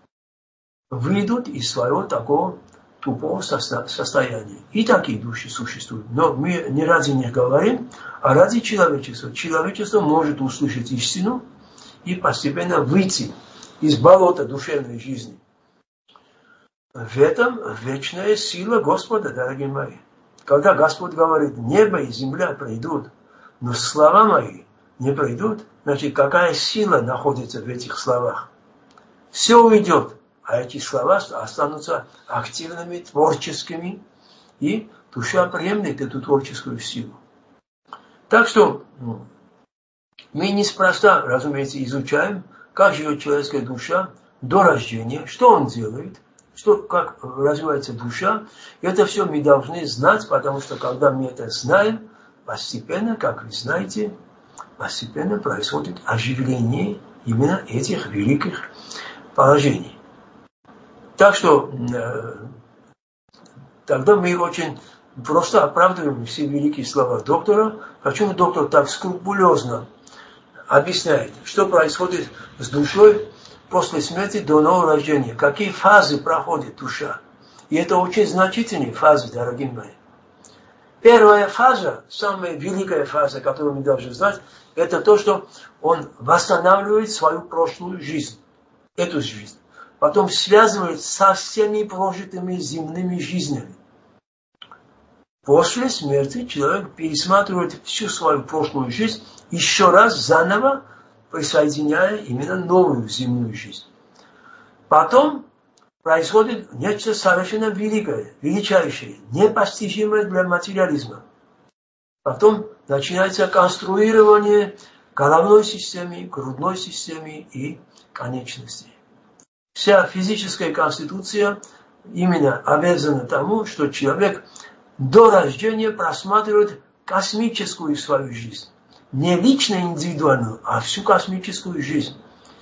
выйдут из своего такого тупого состояния. И такие души существуют. Но мы не ради них говорим, а ради человечества. Человечество может услышать истину и постепенно выйти из болота душевной жизни. В этом вечная сила Господа, дорогие мои. Когда Господь говорит, небо и земля пройдут, но слова мои не пройдут, значит, какая сила находится в этих словах? Все уйдет, а эти слова останутся активными, творческими, и душа приемлет эту творческую силу. Так что мы неспроста, разумеется, изучаем, как живет человеческая душа до рождения, что он делает, что, как развивается душа. Это все мы должны знать, потому что когда мы это знаем, постепенно, как вы знаете, постепенно происходит оживление именно этих великих положений. Так что э, тогда мы очень просто оправдываем все великие слова доктора. Почему доктор так скрупулезно объясняет, что происходит с душой после смерти до нового рождения, какие фазы проходит душа. И это очень значительные фазы, дорогие мои. Первая фаза, самая великая фаза, которую мы должны знать, это то, что он восстанавливает свою прошлую жизнь, эту жизнь. Потом связывает со всеми прожитыми земными жизнями. После смерти человек пересматривает всю свою прошлую жизнь, еще раз заново присоединяя именно новую земную жизнь. Потом происходит нечто совершенно великое, величайшее, непостижимое для материализма. Потом начинается конструирование головной системы, грудной системы и конечностей. Вся физическая конституция именно обязана тому, что человек до рождения просматривает космическую свою жизнь. Не лично индивидуальную, а всю космическую жизнь.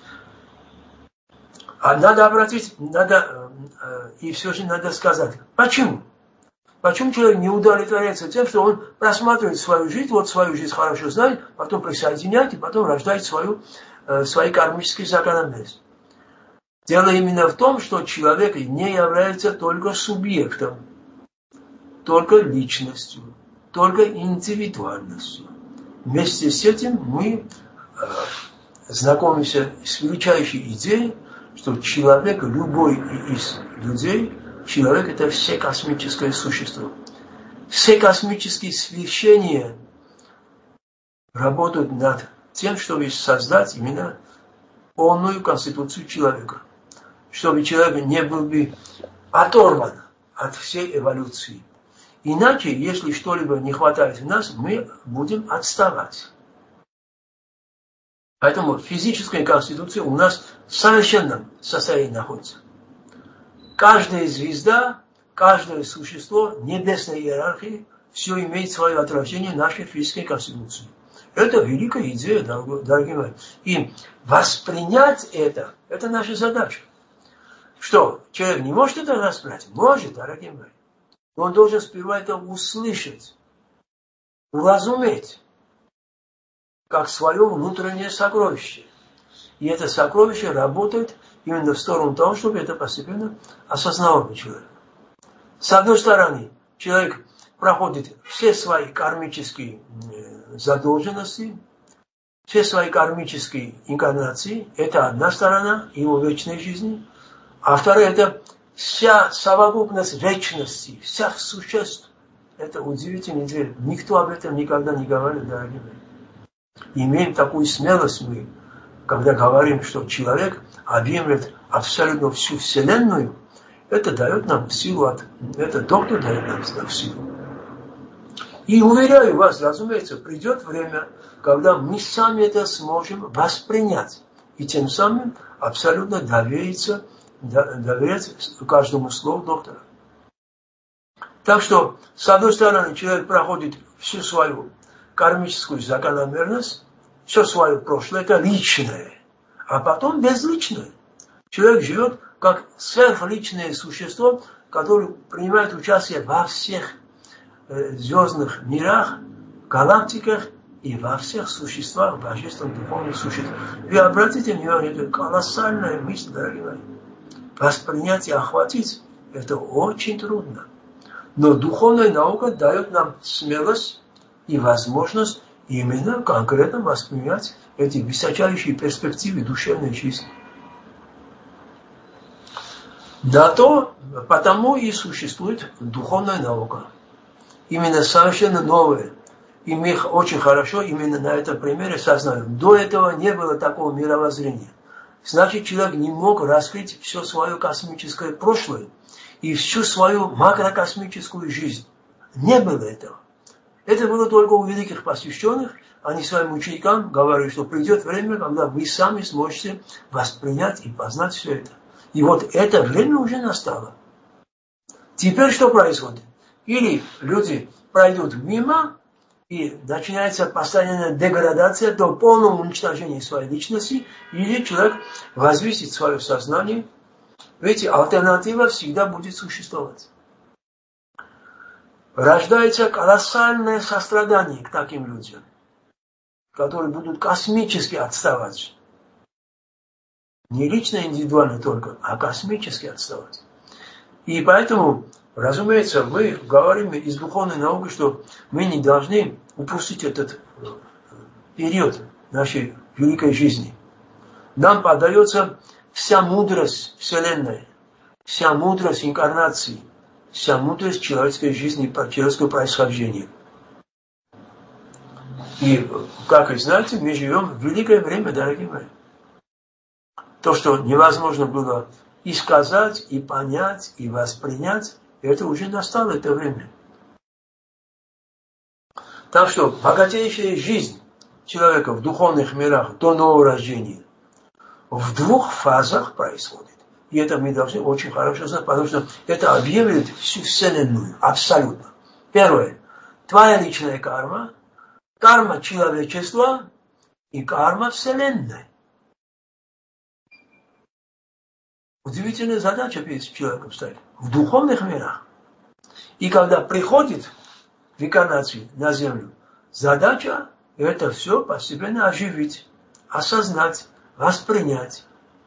А надо обратить, надо, и все же надо сказать, почему? Почему человек не удовлетворяется тем, что он просматривает свою жизнь, вот свою жизнь хорошо знает, потом присоединяет, и потом рождает свою, свои кармические закономерности. Дело именно в том, что человек не является только субъектом, только личностью, только индивидуальностью. Вместе с этим мы э, знакомимся с величайшей идеей, что человек, любой из людей, человек – это все космическое существо. Все космические свершения работают над тем, чтобы создать именно полную конституцию человека. Чтобы человек не был бы оторван от всей эволюции. Иначе, если что-либо не хватает в нас, мы будем отставать. Поэтому физическая конституция у нас в совершенном состоянии находится. Каждая звезда, каждое существо небесной иерархии, все имеет свое отражение в нашей физической конституции. Это великая идея, дорогие мои. И воспринять это, это наша задача. Что, человек не может это воспринять? Может, дорогие мои. Но он должен сперва это услышать, уразуметь, как свое внутреннее сокровище. И это сокровище работает именно в сторону того, чтобы это постепенно осознавал человек. С одной стороны, человек проходит все свои кармические задолженности, все свои кармические инкарнации. Это одна сторона его вечной жизни. А вторая – это вся совокупность вечности, всех существ. Это удивительный дверь. Никто об этом никогда не говорит, дорогие мои. Имеем такую смелость мы, когда говорим, что человек объемлет абсолютно всю Вселенную. Это дает нам силу, от, это доктор дает нам силу. И уверяю вас, разумеется, придет время, когда мы сами это сможем воспринять. И тем самым абсолютно довериться, доверять каждому слову доктора. Так что, с одной стороны, человек проходит всю свою кармическую закономерность, все свое прошлое, это личное, а потом безличное. Человек живет как сверхличное существо, которое принимает участие во всех э, звездных мирах, галактиках и во всех существах, божественных духовных существах. Вы обратите внимание, это колоссальная мысль, дорогие мои. Воспринять и охватить – это очень трудно. Но духовная наука дает нам смелость и возможность именно конкретно воспринять эти высочайшие перспективы душевной жизни. Да то, потому и существует духовная наука. Именно совершенно новая. И мы очень хорошо именно на этом примере сознаем. До этого не было такого мировоззрения. Значит, человек не мог раскрыть все свое космическое прошлое и всю свою макрокосмическую жизнь. Не было этого. Это было только у великих посвященных. Они своим ученикам говорили, что придет время, когда вы сами сможете воспринять и познать все это. И вот это время уже настало. Теперь что происходит? Или люди пройдут мимо, и начинается постоянная деградация до полного уничтожения своей личности, или человек возвысит свое сознание. Ведь альтернатива всегда будет существовать. Рождается колоссальное сострадание к таким людям, которые будут космически отставать. Не лично, индивидуально только, а космически отставать. И поэтому, разумеется, мы говорим из духовной науки, что мы не должны упустить этот период нашей великой жизни. Нам подается вся мудрость Вселенной, вся мудрость инкарнации, вся мудрость человеческой жизни, человеческого происхождения. И, как вы знаете, мы живем в великое время, дорогие мои. То, что невозможно было и сказать, и понять, и воспринять, это уже настало, это время. Так что богатейшая жизнь человека в духовных мирах до нового рождения в двух фазах происходит. И это мы должны очень хорошо знать, потому что это объемлет всю Вселенную, абсолютно. Первое. Твоя личная карма, карма человечества и карма Вселенной. Удивительная задача перед человеком стоит в духовных мирах. И когда приходит в инкарнацию на землю, задача это все постепенно оживить, осознать, воспринять.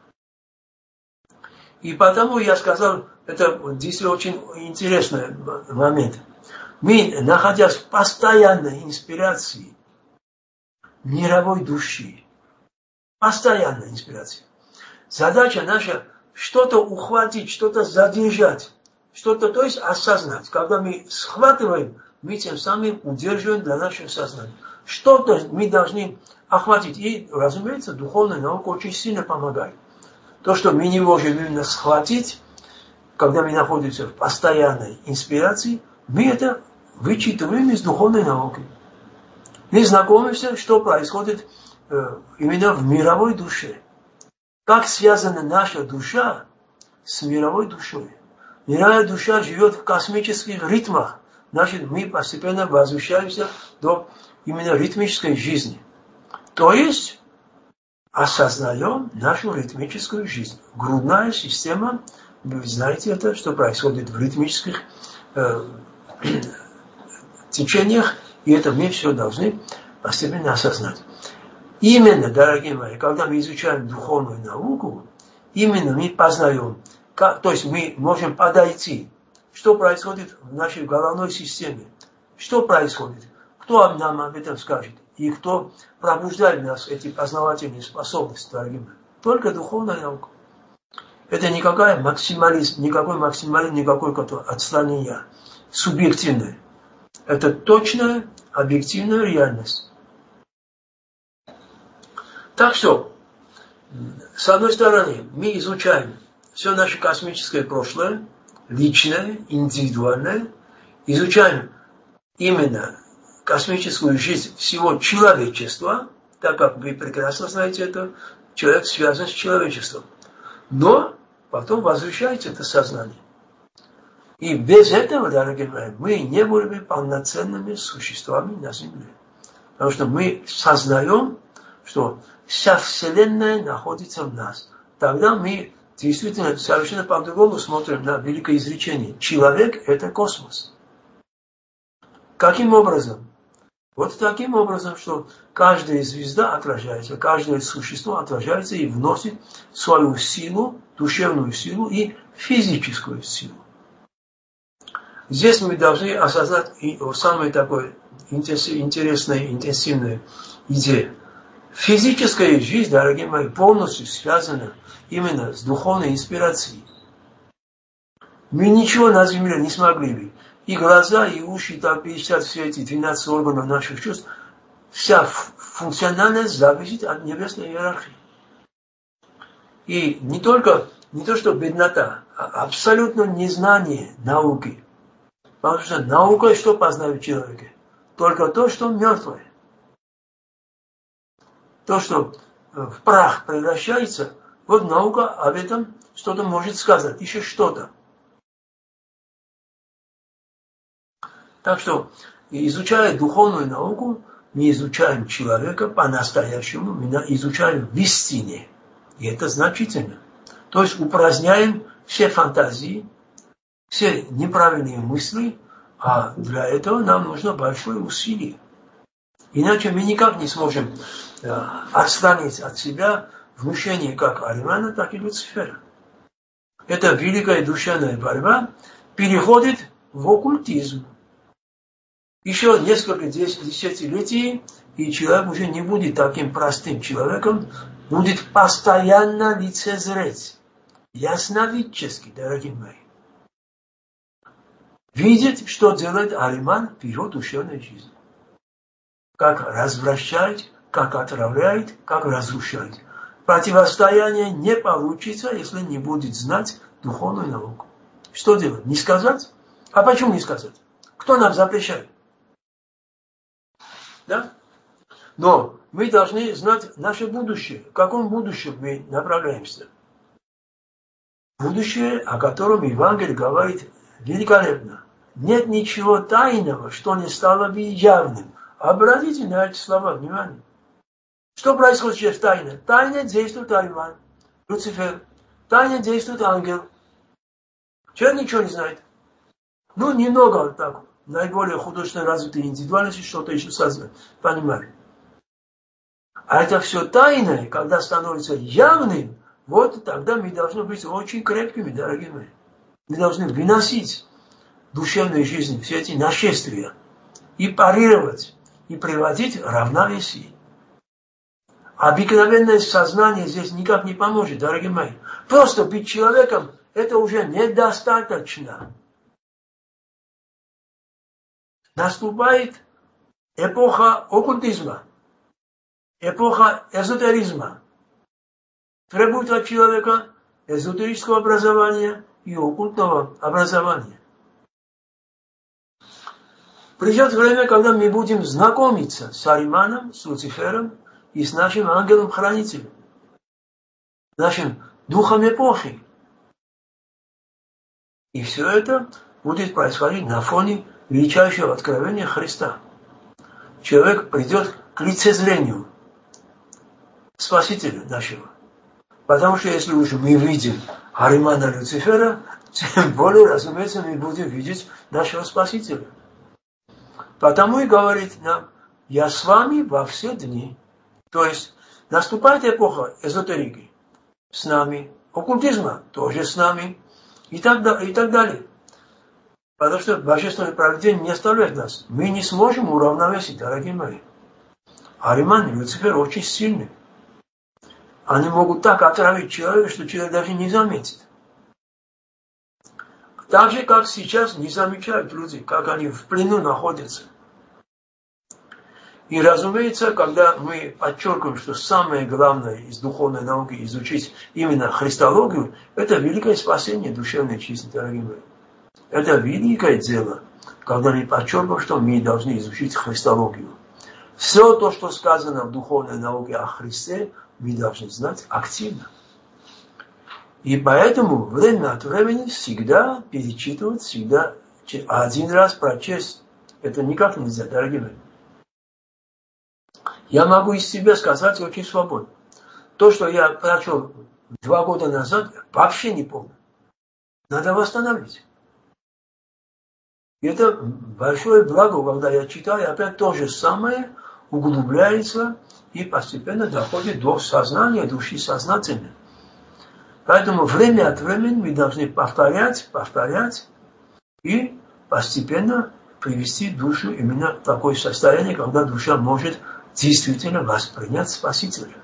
И потому я сказал, это действительно очень интересный момент. Мы, находясь в постоянной инспирации мировой души, постоянной инспирации, задача наша что-то ухватить, что-то задержать, что-то, то есть осознать. Когда мы схватываем, мы тем самым удерживаем для нашего сознания. Что-то мы должны охватить. И, разумеется, духовная наука очень сильно помогает. То, что мы не можем именно схватить, когда мы находимся в постоянной инспирации, мы это вычитываем из духовной науки. Мы знакомимся, что происходит э, именно в мировой душе. Как связана наша душа с мировой душой. Мировая душа живет в космических ритмах. Значит, мы постепенно возвращаемся до именно ритмической жизни. То есть, осознаем нашу ритмическую жизнь. Грудная система, вы знаете это, что происходит в ритмических э, течениях, и это мы все должны постепенно осознать. Именно, дорогие мои, когда мы изучаем духовную науку, именно мы познаем, как, то есть мы можем подойти, что происходит в нашей головной системе, что происходит, кто нам об этом скажет, и кто пробуждает в нас эти познавательные способности, дорогие мои. Только духовная наука. Это никакой максимализм, никакой максимализм, никакое отстранение субъективное. Это точная, объективная реальность. Так что, с одной стороны, мы изучаем все наше космическое прошлое, личное, индивидуальное, изучаем именно космическую жизнь всего человечества, так как вы прекрасно знаете это, человек связан с человечеством. Но потом возвращается это сознание. И без этого, дорогие мои, мы не были бы полноценными существами на Земле. Потому что мы сознаем, что вся Вселенная находится в нас. Тогда мы действительно совершенно по-другому смотрим на великое изречение. Человек – это космос. Каким образом? Вот таким образом, что каждая звезда отражается, каждое существо отражается и вносит свою силу, душевную силу и физическую силу. Здесь мы должны осознать и самое такое интересное, интенсивное идея. Физическая жизнь, дорогие мои, полностью связана именно с духовной инспирацией. Мы ничего на Земле не смогли бы. И глаза, и уши, и так перечислять все эти двенадцать органов наших чувств, вся функциональность зависит от небесной иерархии. И не только, не то что беднота, а абсолютно незнание науки. Потому что наука что познает в человеке? Только то, что мертвое. То, что в прах превращается, вот наука об этом что-то может сказать, еще что-то. Так что, изучая духовную науку, мы изучаем человека по-настоящему, мы изучаем в истине. И это значительно. То есть упраздняем все фантазии, все неправильные мысли, а для этого нам нужно большое усилие. Иначе мы никак не сможем э, отстранить от себя внушение как Аримана, так и Люцифера. Эта великая душевная борьба переходит в оккультизм. Еще несколько десятилетий, и человек уже не будет таким простым человеком, будет постоянно лицезреть, ясновидчески, дорогие мои. Видеть, что делает Ариман в его душевной жизни. Как развращает, как отравляет, как разрушает. Противостояние не получится, если не будет знать духовную науку. Что делать? Не сказать? А почему не сказать? Кто нам запрещает? Да? Но мы должны знать наше будущее. В каком будущем мы направляемся? Будущее, о котором Евангелие говорит великолепно. Нет ничего тайного, что не стало бы явным. Обратите на эти слова внимание. Что происходит сейчас тайно? Тайно действует Ариман, Люцифер. Тайно действует ангел. Человек ничего не знает. Ну, немного так. Наиболее художественно развитые индивидуальности что-то еще создать. Понимаете? А это все тайное, когда становится явным, вот тогда мы должны быть очень крепкими, дорогие мои. Мы должны выносить в душевной жизни все эти нашествия и парировать, и приводить равновесие. Обыкновенное сознание здесь никак не поможет, дорогие мои. Просто быть человеком – это уже недостаточно. Наступает эпоха оккультизма, эпоха эзотеризма. Требует от человека эзотерического образования и оккультного образования. Придет время, когда мы будем знакомиться с Ариманом, с Люцифером и с нашим ангелом-хранителем, нашим духом эпохи. И все это будет происходить на фоне величайшего откровения Христа. Человек придет к лицезрению Спасителя нашего. Потому что если уже мы видим Аримана Люцифера, тем более, разумеется, мы будем видеть нашего Спасителя. Потому и говорит нам, я с вами во все дни. То есть, наступает эпоха эзотерики с нами, оккультизма тоже с нами, и так, и так далее. Потому что божественное провидение не оставляет нас. Мы не сможем уравновесить, дорогие мои. Ариман и Люцифер очень сильны. они могут так отравить человека, что человек даже не заметит. Так же, как сейчас не замечают люди, как они в плену находятся. И, разумеется, когда мы подчеркиваем, что самое главное из духовной науки изучить именно христологию, это великое спасение душевной жизни, дорогие мои. Это великое дело, когда мы подчеркиваем, что мы должны изучить христологию. Все то, что сказано в духовной науке о Христе, мы должны знать активно. И поэтому время от времени всегда перечитывать, всегда один раз прочесть. Это никак нельзя, дорогие мои. Я могу из себя сказать очень свободно. То, что я прочел два года назад, вообще не помню. Надо восстановить. И это большое благо, когда я читаю, опять то же самое углубляется и постепенно доходит до сознания, души сознательной. Поэтому время от времени мы должны повторять, повторять и постепенно привести душу именно в такое состояние, когда душа может действительно воспринять Спасителя.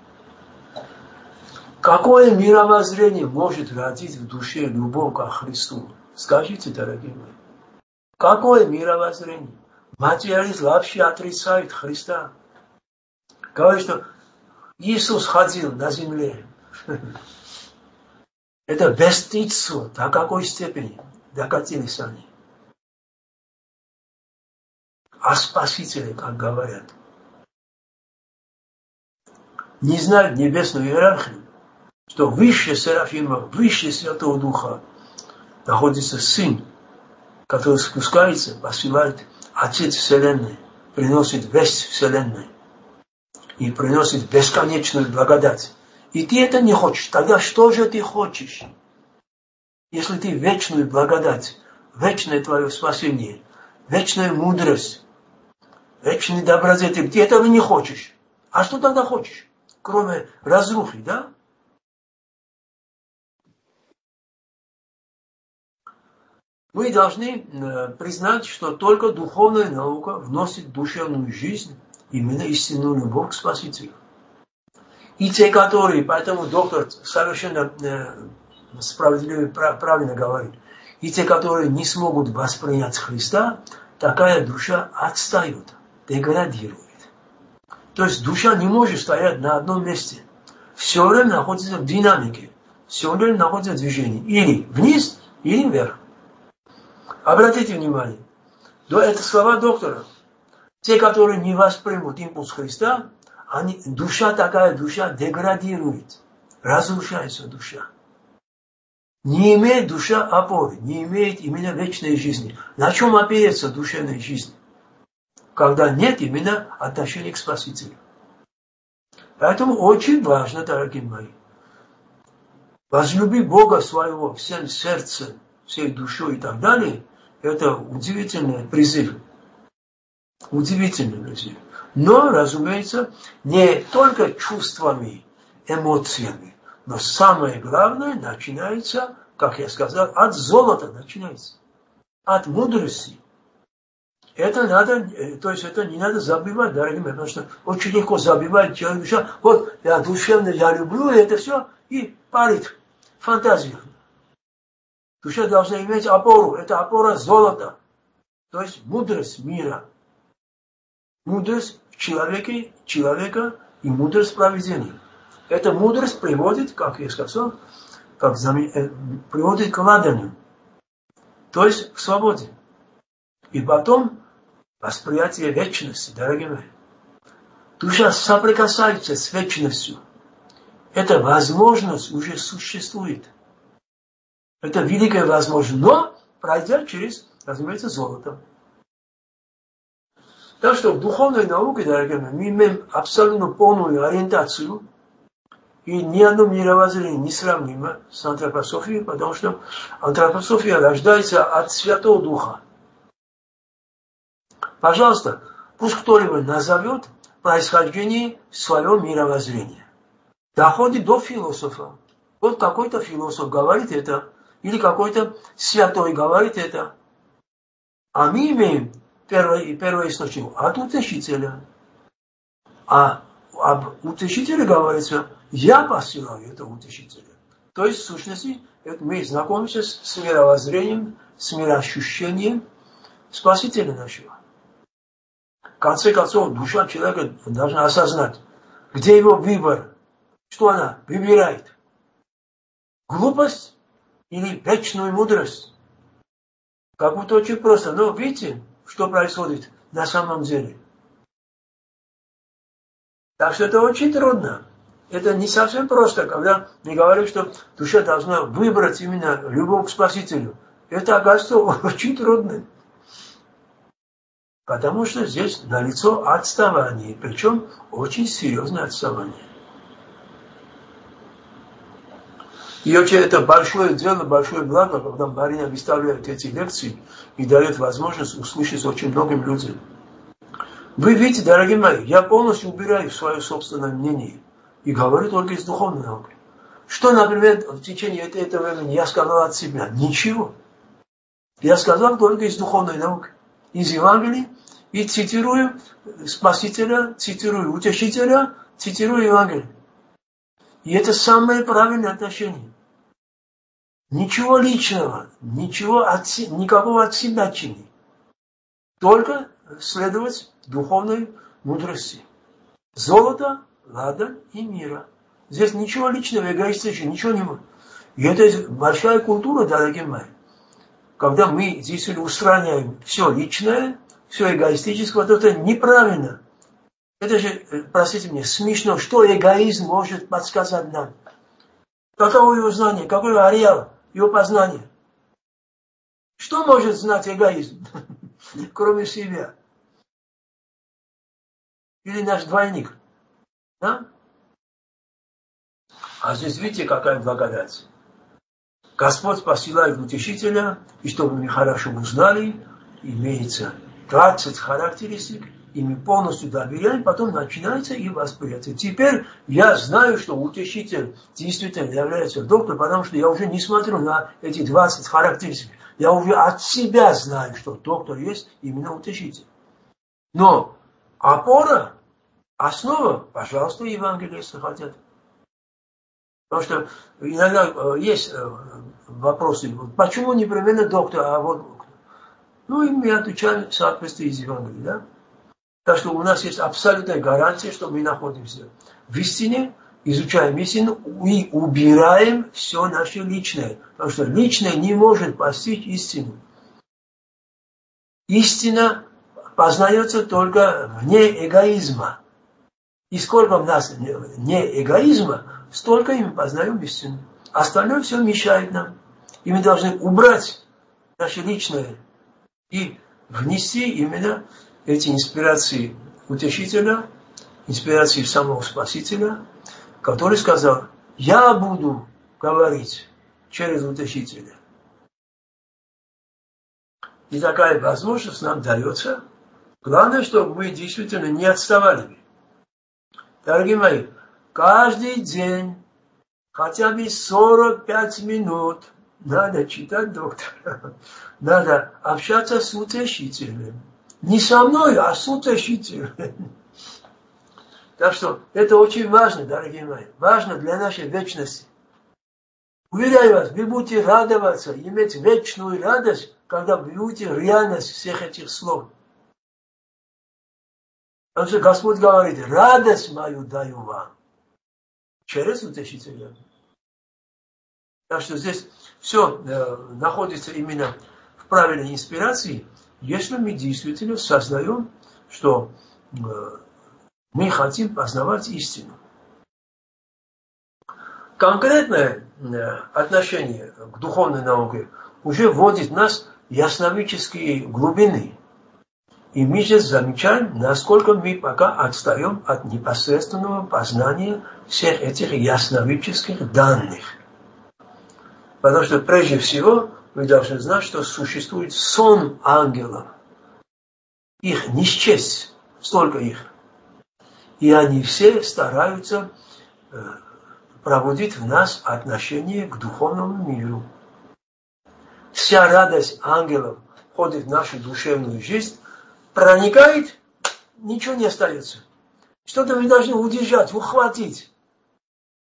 Какое мировоззрение может родить в душе любовь ко Христу? Скажите, дорогие мои. Какое мировоззрение? Материализм вообще отрицает Христа. Говорит, что Иисус ходил на земле. Это бесстыдство. До какой степени докатились они? А Спасителе, как говорят, не знают небесную иерархию, что выше Серафима, выше Святого Духа находится Сын, который спускается, посылает Отец Вселенной, приносит весть Вселенной и приносит бесконечную благодать. И ты это не хочешь. Тогда что же ты хочешь? Если ты вечную благодать, вечное твое спасение, вечная мудрость, вечный добродетель, ты этого не хочешь. А что тогда хочешь? Кроме разрухи, да? Мы должны э, признать, что только духовная наука вносит в душевную жизнь именно истинную любовь к Спасителю. И те, которые, поэтому доктор совершенно э, справедливо, прав, правильно говорит, и те, которые не смогут воспринять Христа, такая душа отстает, деградирует. То есть душа не может стоять на одном месте. Все время находится в динамике. Все время находится в движении. Или вниз, или вверх. Обратите внимание. Это слова доктора. Те, которые не воспримут импульс Христа, они, душа такая, душа деградирует. Разрушается душа. Не имеет душа опоры, не имеет именно вечной жизни. На чем опереться душевной жизни? Когда нет именно отношения к Спасителю. Поэтому очень важно, дорогие мои, возлюби Бога своего всем сердцем, всей душой и так далее. Это удивительный призыв. Удивительный призыв. Но, разумеется, не только чувствами, эмоциями, но самое главное начинается, как я сказал, от золота начинается. От мудрости. Это надо, то есть это не надо забывать, дорогие мои, потому что очень легко забивать человек душа. Вот я душевно, я люблю, и это все, и парит фантазия. Душа должна иметь опору, это опора золота, то есть мудрость мира. Мудрость в человеке, человека и мудрость провидения. Эта мудрость приводит, как я сказал, как приводит к ладанию, то есть к свободе. И потом восприятие вечности, дорогие мои. Душа соприкасается с вечностью. Эта возможность уже существует. Это великая возможность, но пройдя через, разумеется, золото. Так что в духовной науке, дорогие мои, мы имеем абсолютно полную ориентацию, и ни одно мировоззрение не сравнимо с антропософией, потому что антропософия рождается от Святого Духа. Пожалуйста, пусть кто-либо назовет происхождение своего мировоззрения. Доходит до философа. Вот какой-то философ говорит это, или какой-то святой говорит это. А мы имеем первый, первый источник от утешителя. А об утешителе говорится Я посылаю этого утешителя. То есть, в сущности, это мы знакомимся с, с мировоззрением, с мироощущением Спасителя нашего. В конце концов, душа человека должна осознать, где его выбор, что она выбирает. Глупость или вечную мудрость. Как будто очень просто. Но видите, что происходит на самом деле. Так что это очень трудно. Это не совсем просто, когда мы говорим, что душа должна выбрать именно любовь к Спасителю. Это, оказывается, очень трудно. Потому что здесь налицо отставание, причем очень серьезное отставание. И вообще это большое дело, большое благо, когда Марина выставляет эти лекции и дает возможность услышать очень многим людям. Вы видите, дорогие мои, я полностью убираю свое собственное мнение и говорю только из духовной науки. Что, например, в течение этого времени я сказал от себя? Ничего. Я сказал только из духовной науки, из Евангелия, и цитирую Спасителя, цитирую Утешителя, цитирую Евангелие. И это самое правильное отношение. Ничего личного, ничего от, никакого от себя чини. Только следовать духовной мудрости. Золото, ладан и мира. Здесь ничего личного, эгоистичного, ничего не может. И это большая культура, дорогие мои. Когда мы действительно устраняем все личное, все эгоистическое, то это неправильно. Это же, простите меня, смешно, что эгоизм может подсказать нам. Каково его знание, какой ареал его познания? Что может знать эгоизм, кроме себя? Или наш двойник? Да? А здесь видите, какая благодать. Господь посылает утешителя, и чтобы мы хорошо узнали, имеется двадцать характеристик, и мы полностью доверяем, потом начинается и восприятие. Теперь я знаю, что утешитель действительно является доктором, потому что я уже не смотрю на эти двадцать характеристик. Я уже от себя знаю, что доктор есть именно утешитель. Но опора, основа, пожалуйста, Евангелие, если хотят. Потому что иногда есть вопросы, почему непременно доктор, а вот... Ну, и мы отвечаем в соответствии с Евангелием, да? Так что у нас есть абсолютная гарантия, что мы находимся в истине, изучаем истину и убираем все наше личное. Потому что личное не может постичь истину. Истина познается только вне эгоизма. И сколько у нас не эгоизма, столько и мы познаем истину. Остальное все мешает нам. И мы должны убрать наше личное и внести именно эти инспирации утешителя, инспирации самого Спасителя, который сказал, я буду говорить через утешителя. И такая возможность нам дается. Главное, чтобы мы действительно не отставали. Дорогие мои, каждый день хотя бы сорок пять минут надо читать доктора. Надо общаться с утешителем. Не со мной, а с утешителем. Так что это очень важно, дорогие мои. Важно для нашей вечности. Уверяю вас, вы будете радоваться, иметь вечную радость, когда вы увидите реальность всех этих слов. Потому что Господь говорит, радость мою даю вам. Через утешителя. Так что здесь все э, находится именно в правильной инспирации, если мы действительно сознаем, что э, мы хотим познавать истину. Конкретное э, отношение к духовной науке уже вводит нас в ясновидческие глубины. И мы здесь замечаем, насколько мы пока отстаем от непосредственного познания всех этих ясновидческих данных. Потому что прежде всего мы должны знать, что существует сон ангелов. Их не счесть, столько их. И они все стараются проводить в нас отношение к духовному миру. Вся радость ангелов входит в нашу душевную жизнь, проникает, ничего не остается. Что-то мы должны удержать, ухватить.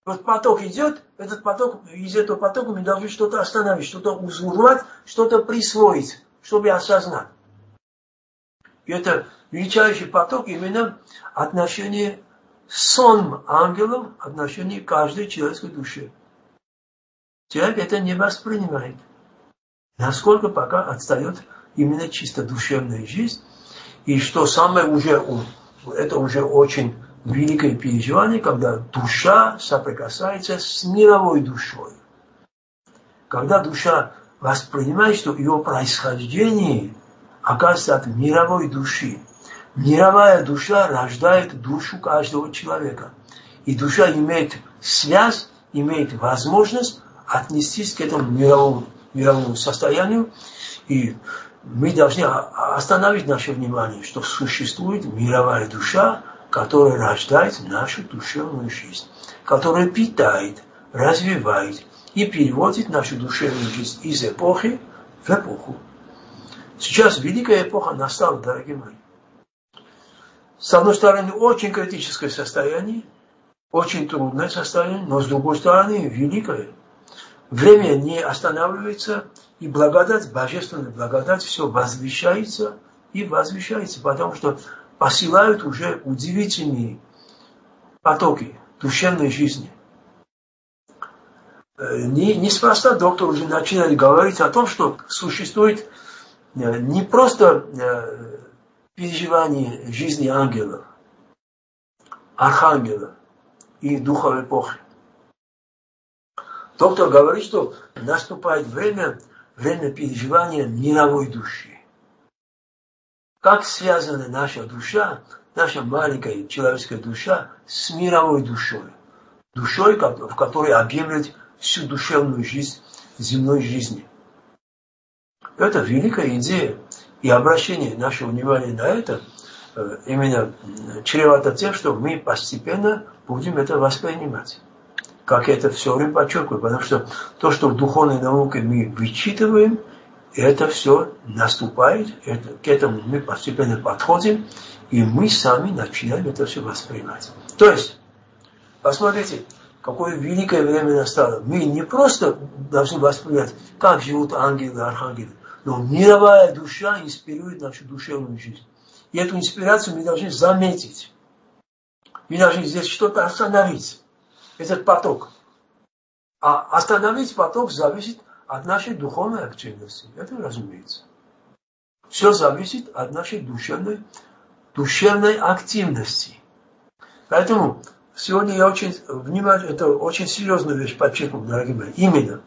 Вот поток идет, этот поток, из этого потока мы должны что-то остановить, что-то урвать, что-то присвоить, чтобы осознать. И это величайший поток именно отношение с сонным ангелом, отношение к каждой человеческой душе. Человек это не воспринимает. Насколько пока отстает именно чисто душевная жизнь. И что самое уже, это уже очень великое переживание, когда душа соприкасается с мировой душой. Когда душа воспринимает, что ее происхождение оказывается от мировой души. Мировая душа рождает душу каждого человека. И душа имеет связь, имеет возможность отнестись к этому мировому, мировому состоянию. И мы должны остановить наше внимание, что существует мировая душа, которая рождает нашу душевную жизнь, которая питает, развивает и переводит нашу душевную жизнь из эпохи в эпоху. Сейчас великая эпоха настала, дорогие мои. С одной стороны, очень критическое состояние, очень трудное состояние, но с другой стороны, великое. Время не останавливается, и благодать, божественная благодать, все возвещается и возвещается, потому что посылают уже удивительные потоки душевной жизни. Не, неспроста доктор уже начинает говорить о том, что существует не просто переживание жизни ангелов, архангелов и духов эпохи. Доктор говорит, что наступает время, время переживания мировой души. Как связана наша душа, наша маленькая человеческая душа с мировой душой. Душой, в которой объемлет всю душевную жизнь земной жизни. Это великая идея. И обращение нашего внимания на это именно чревато тем, что мы постепенно будем это воспринимать. Как я это все время подчеркиваю, потому что то, что в духовной науке мы вычитываем, это все наступает, это, к этому мы постепенно подходим, и мы сами начинаем это все воспринимать. То есть, посмотрите, какое великое время настало. Мы не просто должны воспринимать, как живут ангелы и архангелы, но мировая душа инспирирует нашу душевную жизнь. И эту инспирацию мы должны заметить. Мы должны здесь что-то остановить, этот поток. А остановить поток зависит от нашей духовной активности. Это разумеется. Все зависит от нашей душевной, душевной активности. Поэтому сегодня я очень внимательно, это очень серьезную вещь подчеркну, дорогие мои. Именно.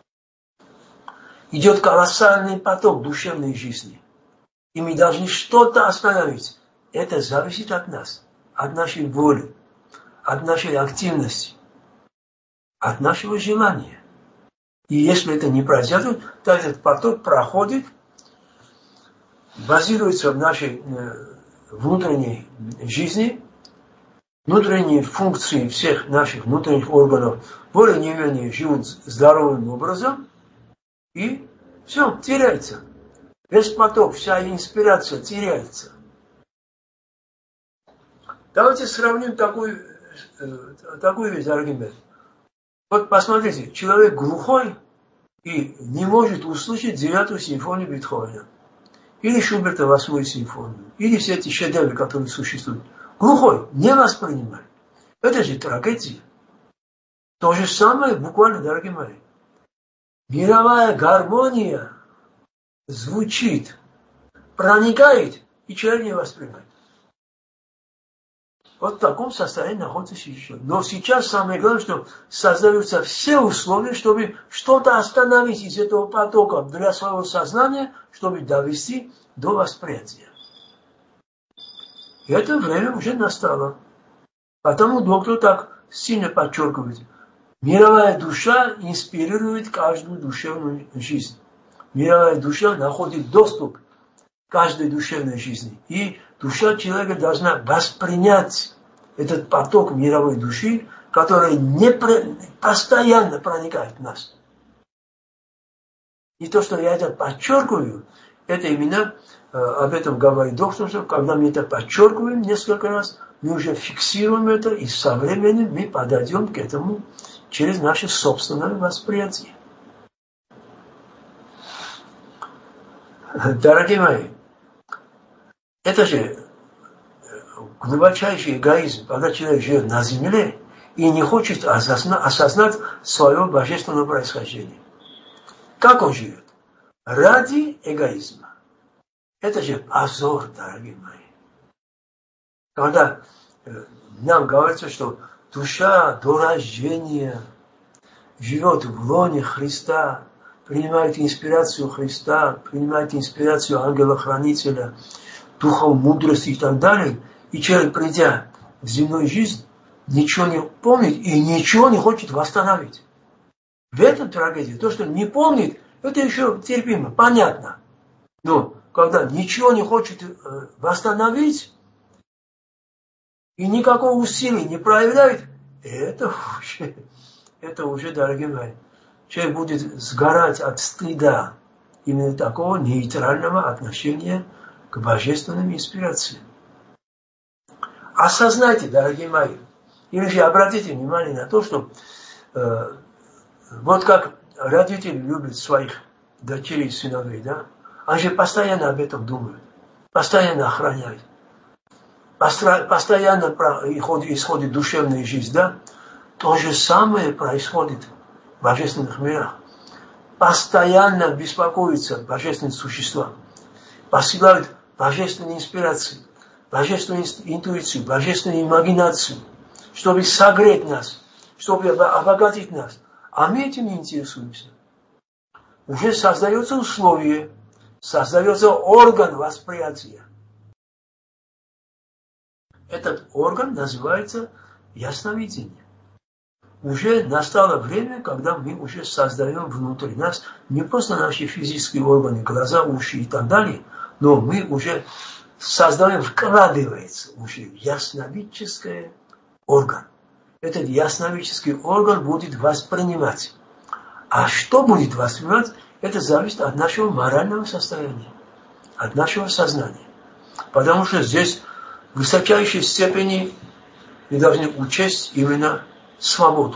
Идет колоссальный поток душевной жизни. И мы должны что-то остановить. Это зависит от нас, от нашей воли, от нашей активности, от нашего желания. И если это не произойдет, то этот поток проходит, базируется в нашей внутренней жизни, внутренние функции всех наших внутренних органов более-менее живут здоровым образом, и все, теряется. Весь поток, вся инспирация теряется. Давайте сравним такую, такую вещь, дорогие мои. Вот посмотрите, человек глухой и не может услышать девятую симфонию Бетховена. Или Шуберта восьмую симфонию. Или все эти шедевры, которые существуют. Глухой не воспринимает. Это же трагедия. То же самое буквально, дорогие мои. Мировая гармония звучит, проникает, и человек не воспринимает. Вот в таком состоянии находится сейчас. Но сейчас самое главное, что создаются все условия, чтобы что-то остановить из этого потока для своего сознания, чтобы довести до восприятия. И это время уже настало. Потому доктор так сильно подчеркивает. Мировая душа инспирирует каждую душевную жизнь. Мировая душа находит доступ к каждой душевной жизни. И душа человека должна воспринять этот поток мировой души, который не про... постоянно проникает в нас. И то, что я это подчеркиваю, это именно э, об этом говорит доктор, что когда мы это подчеркиваем несколько раз, мы уже фиксируем это, и со временем мы подойдем к этому через наше собственное восприятие. Дорогие мои, это же глубочайший эгоизм, когда человек живет на земле и не хочет осознать, осознать свое божественное происхождение. Как он живет? Ради эгоизма. Это же позор, дорогие мои. Когда нам говорится, что душа до рождения живет в лоне Христа, принимает инспирацию Христа, принимает инспирацию ангела-хранителя, духов мудрости и так далее, и человек, придя в земную жизнь, ничего не помнит и ничего не хочет восстановить. В этом трагедия. То, что не помнит, это еще терпимо, понятно. Но когда ничего не хочет восстановить и никакого усилия не проявляет, это уже, это уже, дорогие мои, человек будет сгорать от стыда именно такого нейтрального отношения к божественным инспирациям. Осознайте, дорогие мои, или же обратите внимание на то, что э, вот как родители любят своих дочерей и сыновей, да? Они же постоянно об этом думают, постоянно охраняют, постоянно исходит душевная жизнь, да? То же самое происходит в божественных мирах. Постоянно беспокоятся божественные существа, посылают божественные инспирации, божественную интуицию, божественную имагинацию, чтобы согреть нас, чтобы обогатить нас. А мы этим не интересуемся. Уже создается условие, создается орган восприятия. Этот орган называется ясновидение. Уже настало время, когда мы уже создаем внутри нас не просто наши физические органы, глаза, уши и так далее, но мы уже создаем, вкладывается уже ясновидческий орган. Этот ясновидческий орган будет воспринимать. А что будет воспринимать, это зависит от нашего морального состояния, от нашего сознания. Потому что здесь в высочайшей степени мы должны учесть именно свободу.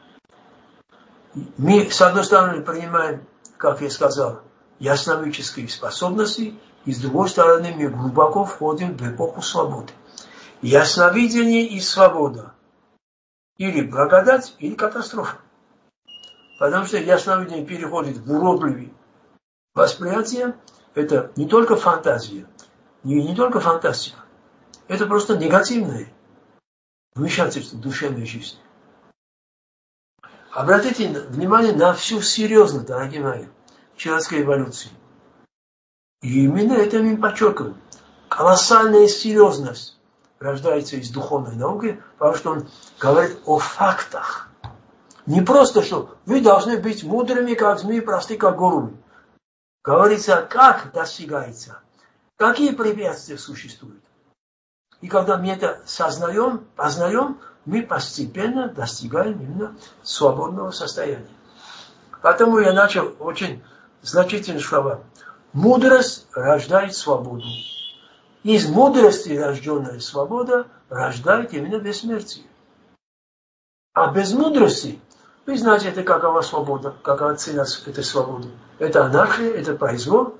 Мы, с одной стороны, принимаем, как я сказал, ясновидческие способности, и с другой стороны, мы глубоко входим в эпоху свободы. Ясновидение и свобода. Или благодать, или катастрофа. Потому что ясновидение переходит в уродливое восприятие. Это не только фантазия, не, не только фантастика. Это просто негативное вмешательство в душевной жизни. Обратите внимание на всю серьезность, дорогие мои, человеческой эволюции. И именно это мы подчеркиваем. Колоссальная серьезность рождается из духовной науки, потому что он говорит о фактах. Не просто, что вы должны быть мудрыми, как змеи, просты, как голуби. Говорится, как достигается, какие препятствия существуют. И когда мы это сознаем, познаем, мы постепенно достигаем именно свободного состояния. Поэтому я начал очень значительные слова. Мудрость рождает свободу. Из мудрости рожденная свобода рождает именно бессмертие. А без мудрости, вы знаете, это какова свобода, какова цена этой свободы. Это анархия, это произвол.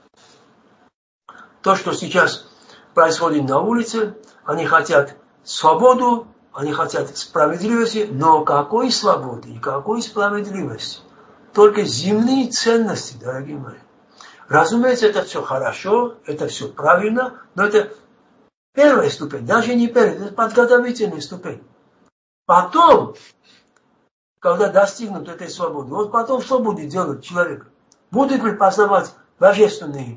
То, что сейчас происходит на улице, они хотят свободу, они хотят справедливости, но какой свободы и какой справедливости? Только земные ценности, дорогие мои. Разумеется, это все хорошо, это все правильно, но это первая ступень, даже не первая, это подготовительная ступень. Потом, когда достигнут этой свободы, вот потом что будет делать человек? Будет ли познавать божественные?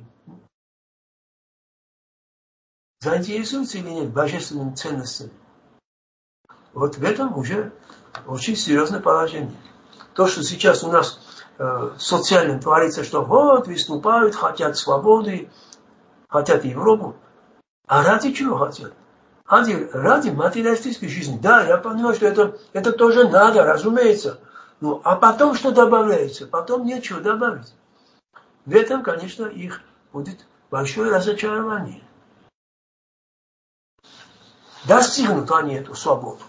Заинтересуется или нет божественными ценностями? Вот в этом уже очень серьезное положение. То, что сейчас у нас э, социально творится, что вот выступают, хотят свободы, хотят Европу. А ради чего хотят? Ради, ради материалистической жизни. Да, я понимаю, что это, это тоже надо, разумеется. Ну, а потом что добавляется? Потом нечего добавить. В этом, конечно, их будет большое разочарование. достигнут они эту свободу.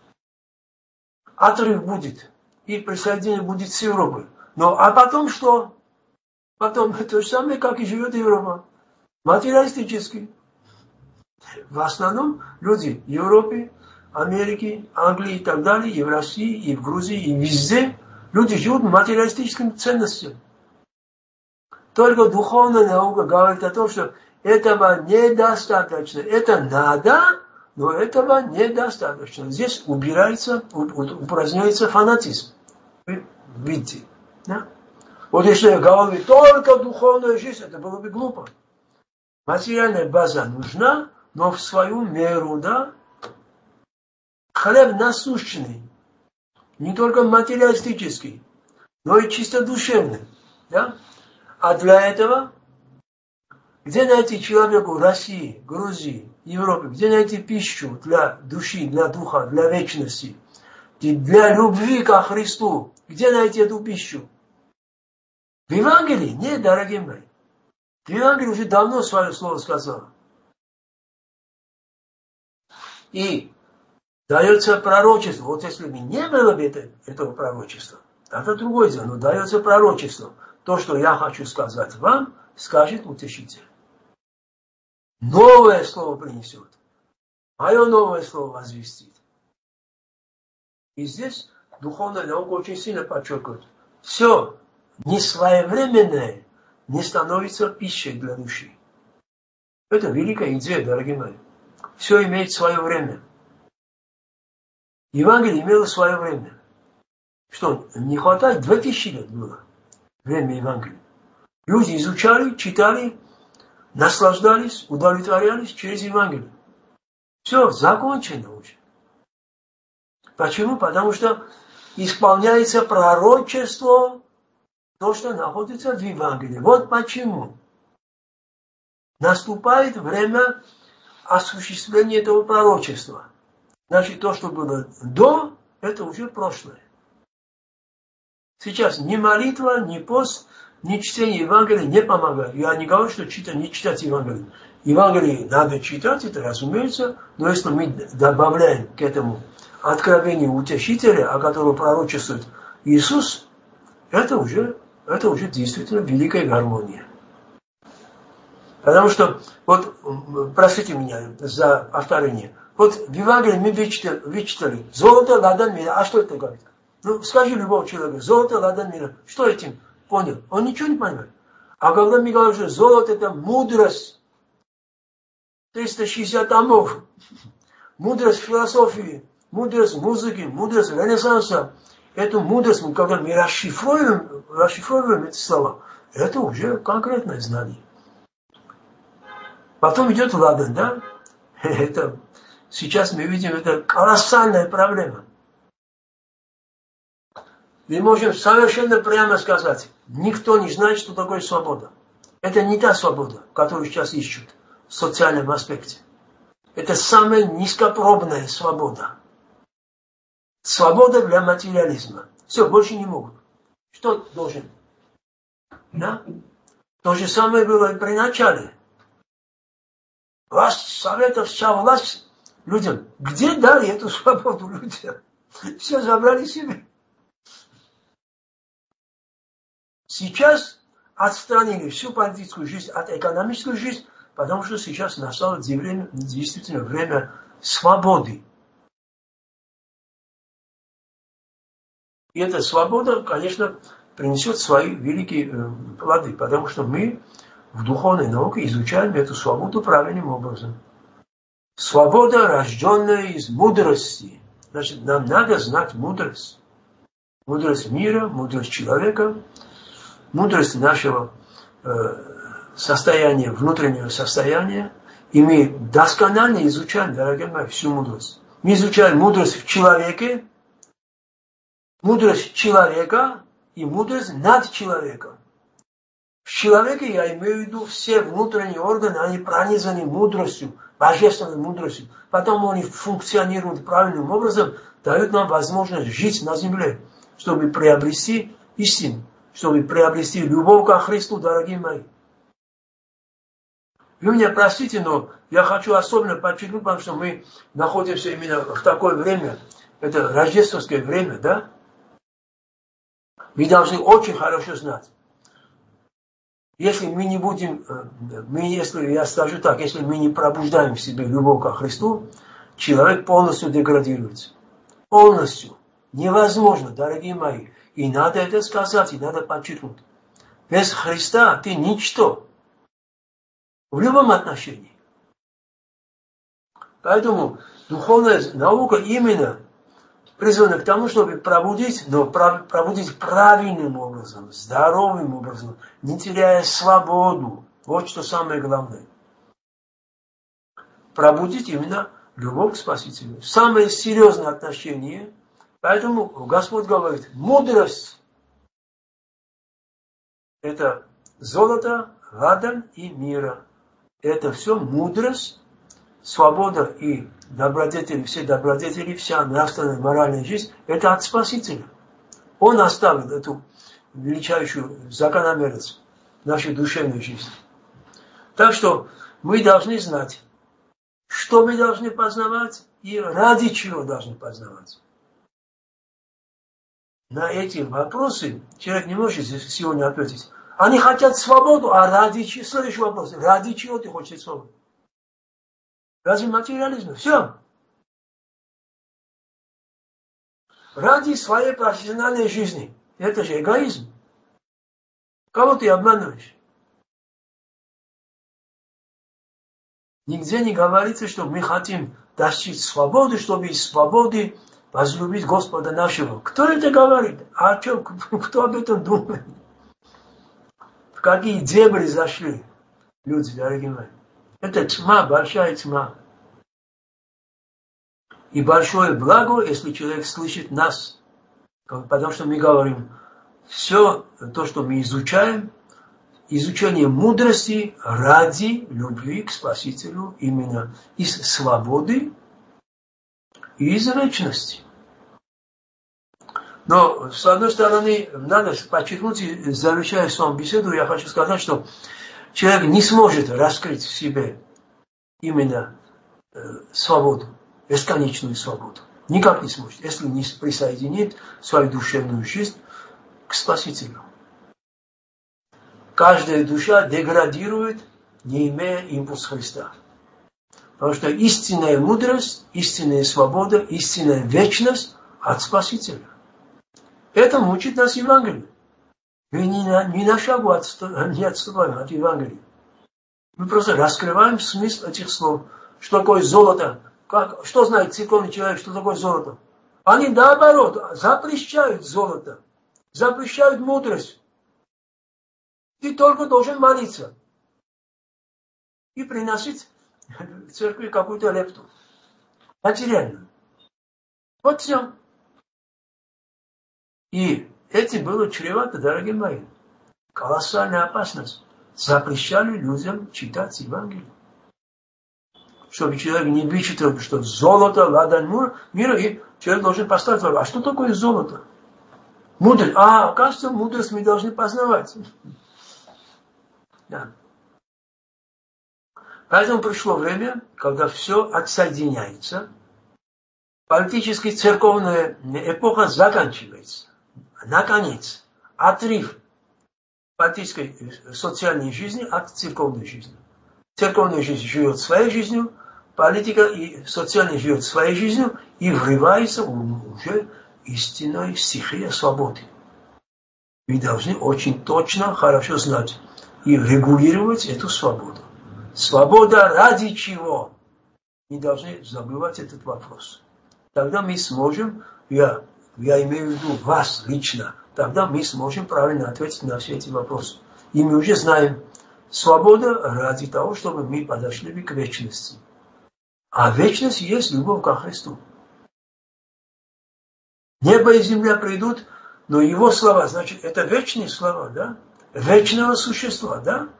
Отрыв будет, и присоединение будет с Европой. Но, а потом что? Потом то же самое, как и живет Европа. Материалистически. В основном люди в Европе, Америке, Англии и так далее, и в России, и в Грузии, и везде, люди живут материалистическими ценностями. Только духовная наука говорит о том, что этого недостаточно. Это надо, но этого недостаточно. Здесь убирается, упраздняется фанатизм. Вы видите? Да? Вот если я говорю, только духовная жизнь, это было бы глупо. Материальная база нужна, но в свою меру, да? Хлеб насущный, не только материалистический, но и чисто душевный, да? А для этого, где найти человеку в России, Грузии, Европе, где найти пищу для души, для духа, для вечности, для любви ко Христу, где найти эту пищу? В Евангелии? Нет, дорогие мои. В Евангелии уже давно свое слово сказал. И дается пророчество. Вот если бы не было бы это, этого пророчества, это другое дело, но дается пророчество. То, что я хочу сказать вам, скажет утешитель. Новое слово принесет. Мое новое слово возвестит. И здесь духовная наука очень сильно подчеркивает. Все несвоевременное не становится пищей для души. Это великая идея, дорогие мои. Все имеет свое время. Евангелие имело свое время. Что, не хватает? Две тысячи лет было время Евангелия. Люди изучали, читали, наслаждались, удовлетворялись через Евангелие. Все, закончено уже. Почему? Потому что исполняется пророчество, то, что находится в Евангелии. Вот почему. Наступает время осуществления этого пророчества. Значит, то, что было до, это уже прошлое. Сейчас ни молитва, ни пост, ни чтение Евангелия не помогает. Я не говорю, что читать, не читать Евангелие. Евангелие надо читать, это разумеется, но если мы добавляем к этому откровение утешителя, о котором пророчествует Иисус, это уже, это уже действительно великая гармония. Потому что, вот, простите меня за повторение, вот в Евангелии мы вычитали, вычитали золото, ладан мира. А что это говорит? Ну, скажи любому человеку, золото, ладан мира. Что этим понял? Он ничего не понимает. А когда мы говорим, что золото это мудрость, триста шестьдесят томов, мудрость философии, мудрость музыки, мудрость ренессанса, эту мудрость, когда мы расшифровываем, расшифровываем эти слова, это уже конкретное знание. Потом идет ладан, да? Это, сейчас мы видим, это колоссальная проблема. Мы можем совершенно прямо сказать, никто не знает, что такое свобода. Это не та свобода, которую сейчас ищут в социальном аспекте. Это самая низкопробная свобода. Свобода для материализма. Все, больше не могут. Что должен? Да? То же самое было и при начале. Власть советов, вся власть людям. Где дали эту свободу людям? Все забрали себе. Сейчас отстранили всю политическую жизнь от экономической жизни, потому что сейчас настало время, действительно время свободы. И эта свобода, конечно, принесет свои великие э, плоды, потому что мы в духовной науке изучаем эту свободу правильным образом. Свобода, рожденная из мудрости. Значит, нам надо знать мудрость. Мудрость мира, мудрость человека, мудрость нашего э, состояния, внутреннего состояния. И мы досконально изучаем, дорогие мои, всю мудрость. Мы изучаем мудрость в человеке, мудрость человека и мудрость над человеком. В человеке я имею в виду все внутренние органы, они пронизаны мудростью, божественной мудростью. Потому они функционируют правильным образом, дают нам возможность жить на земле, чтобы приобрести истину, чтобы приобрести любовь ко Христу, дорогие мои. Вы меня простите, но я хочу особенно подчеркнуть, потому что мы находимся именно в такое время, это рождественское время, да? Мы должны очень хорошо знать. Если мы не будем, мы, если я скажу так, если мы не пробуждаем в себе любовь ко Христу, человек полностью деградируется. Полностью. Невозможно, дорогие мои. И надо это сказать, и надо подчеркнуть. Без Христа ты ничто. В любом отношении. Поэтому духовная наука именно призвана к тому, чтобы пробудить, но пробудить правильным образом, здоровым образом, не теряя свободу. Вот что самое главное. Пробудить именно любовь к Спасителю. Самое серьезное отношение. Поэтому Господь говорит, мудрость – это золото, ладан и мира. Это все мудрость, свобода и добродетели, все добродетели, вся нравственная, моральная жизнь – это от Спасителя. Он оставил эту величайшую закономерность нашей душевной жизни. Так что мы должны знать, что мы должны познавать и ради чего должны познавать. На эти вопросы человек не может сегодня ответить. Они хотят свободу, а ради чего? Следующий вопрос. Ради чего ты хочешь свободу? Ради материализма. Все. Ради своей профессиональной жизни. Это же эгоизм. Кого ты обманываешь? Нигде не говорится, что мы хотим достичь свободы, чтобы из свободы возлюбить Господа нашего. Кто это говорит? А о чем? Кто об этом думает? В какие дебри зашли люди, дорогие мои? Это тьма, большая тьма. И большое благо, если человек слышит нас. Потому что мы говорим, все то, что мы изучаем, изучение мудрости ради любви к Спасителю, именно из свободы и из вечности. Но, с одной стороны, надо подчеркнуть, и завершая с вами беседу, я хочу сказать, что человек не сможет раскрыть в себе именно э, свободу, бесконечную свободу. Никак не сможет, если не присоединит свою душевную жизнь к Спасителю. Каждая душа деградирует, не имея импульс Христа. Потому что истинная мудрость, истинная свобода, истинная вечность от Спасителя. Это учит нас Евангелие. Мы ни на, ни на шагу отступ, не отступаем от Евангелия. Мы просто раскрываем смысл этих слов. Что такое золото? Как, что знает церковный человек, что такое золото? Они наоборот запрещают золото. Запрещают мудрость. Ты только должен молиться. И приносить в церкви какую-то лепту. Материальную. Вот все. И этим было чревато, дорогие мои. Колоссальная опасность. Запрещали людям читать Евангелие. Чтобы человек не вычитал, что золото, ладан мира, и человек должен поставить вопрос, а что такое золото? Мудрость. А, оказывается, мудрость мы должны познавать. Да. Поэтому пришло время, когда все отсоединяется. Политически церковная эпоха заканчивается. Наконец, отрыв политической социальной жизни от церковной жизни. Церковная жизнь живет своей жизнью, политика и социальная живет своей жизнью и врывается уже истинной стихия свободы. Мы должны очень точно, хорошо знать и регулировать эту свободу. Свобода ради чего? Не должны забывать этот вопрос. Тогда мы сможем, я, я имею в виду вас лично, тогда мы сможем правильно ответить на все эти вопросы. И мы уже знаем, свобода ради того, чтобы мы подошли к вечности. А вечность есть любовь ко Христу. Небо и земля придут, но Его слова, значит, это вечные слова, да? Вечного существа, да?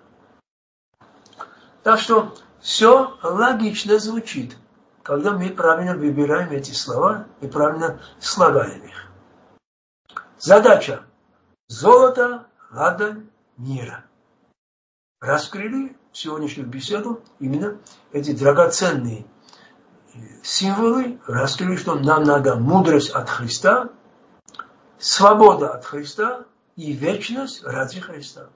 Так что все логично звучит, когда мы правильно выбираем эти слова и правильно слагаем их. Задача. Золото, ладан, мира. Раскрыли, сегодняшнюю беседу именно эти драгоценные символы раскрыли, что нам надо мудрость от Христа, свобода от Христа и вечность ради Христа.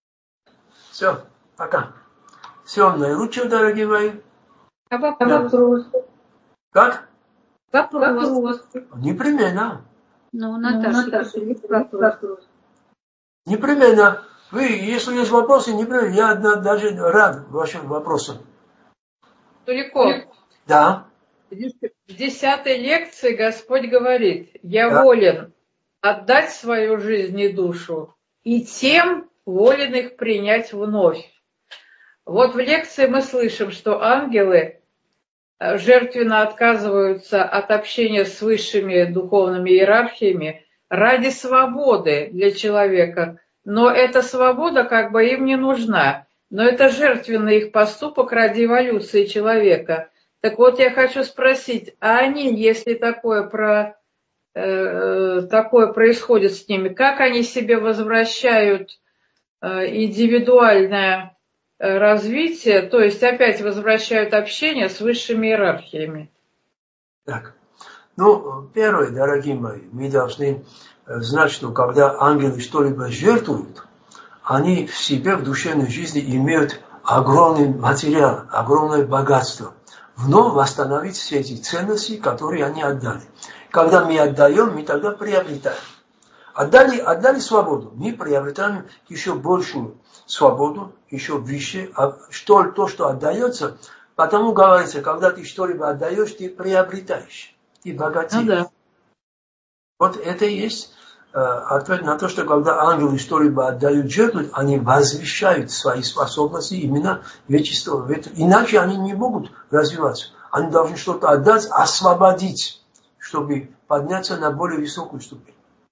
Все, пока. Всего наилучшего, дорогие мои. А вопрос? Как? Вопрос. Непременно. Ну, Наташа, вопрос. Непременно. Вы, если есть вопросы, непременно. Я даже рад вашим вопросам. Туликов. Да. В десятой лекции Господь говорит: я да. волен отдать свою жизнь и душу, и тем волен их принять вновь. Вот в лекции мы слышим, что ангелы жертвенно отказываются от общения с высшими духовными иерархиями ради свободы для человека. Но эта свобода как бы им не нужна. Но это жертвенный их поступок ради эволюции человека. Так вот, я хочу спросить, а они, если такое, про, э, такое происходит с ними, как они себе возвращают э, индивидуальное э, развитие, то есть опять возвращают общение с высшими иерархиями? Так, ну, первое, дорогие мои, мы должны знать, что когда ангелы что-либо жертвуют, они в себе, в душевной жизни имеют огромный материал, огромное богатство. Вновь восстановить все эти ценности, которые они отдали. Когда мы отдаем, мы тогда приобретаем. Отдали, отдали свободу, мы приобретаем еще большую свободу, еще выше. А что, то, что отдается, потому говорится, когда ты что-либо отдаешь, ты приобретаешь, ты богатеешь. Ну, да. Вот это и есть э, ответ на то, что когда ангелы что-либо отдают жертву, они возвещают свои способности именно вечество. Иначе они не могут развиваться. Они должны что-то отдать, освободить, чтобы подняться на более высокую ступень.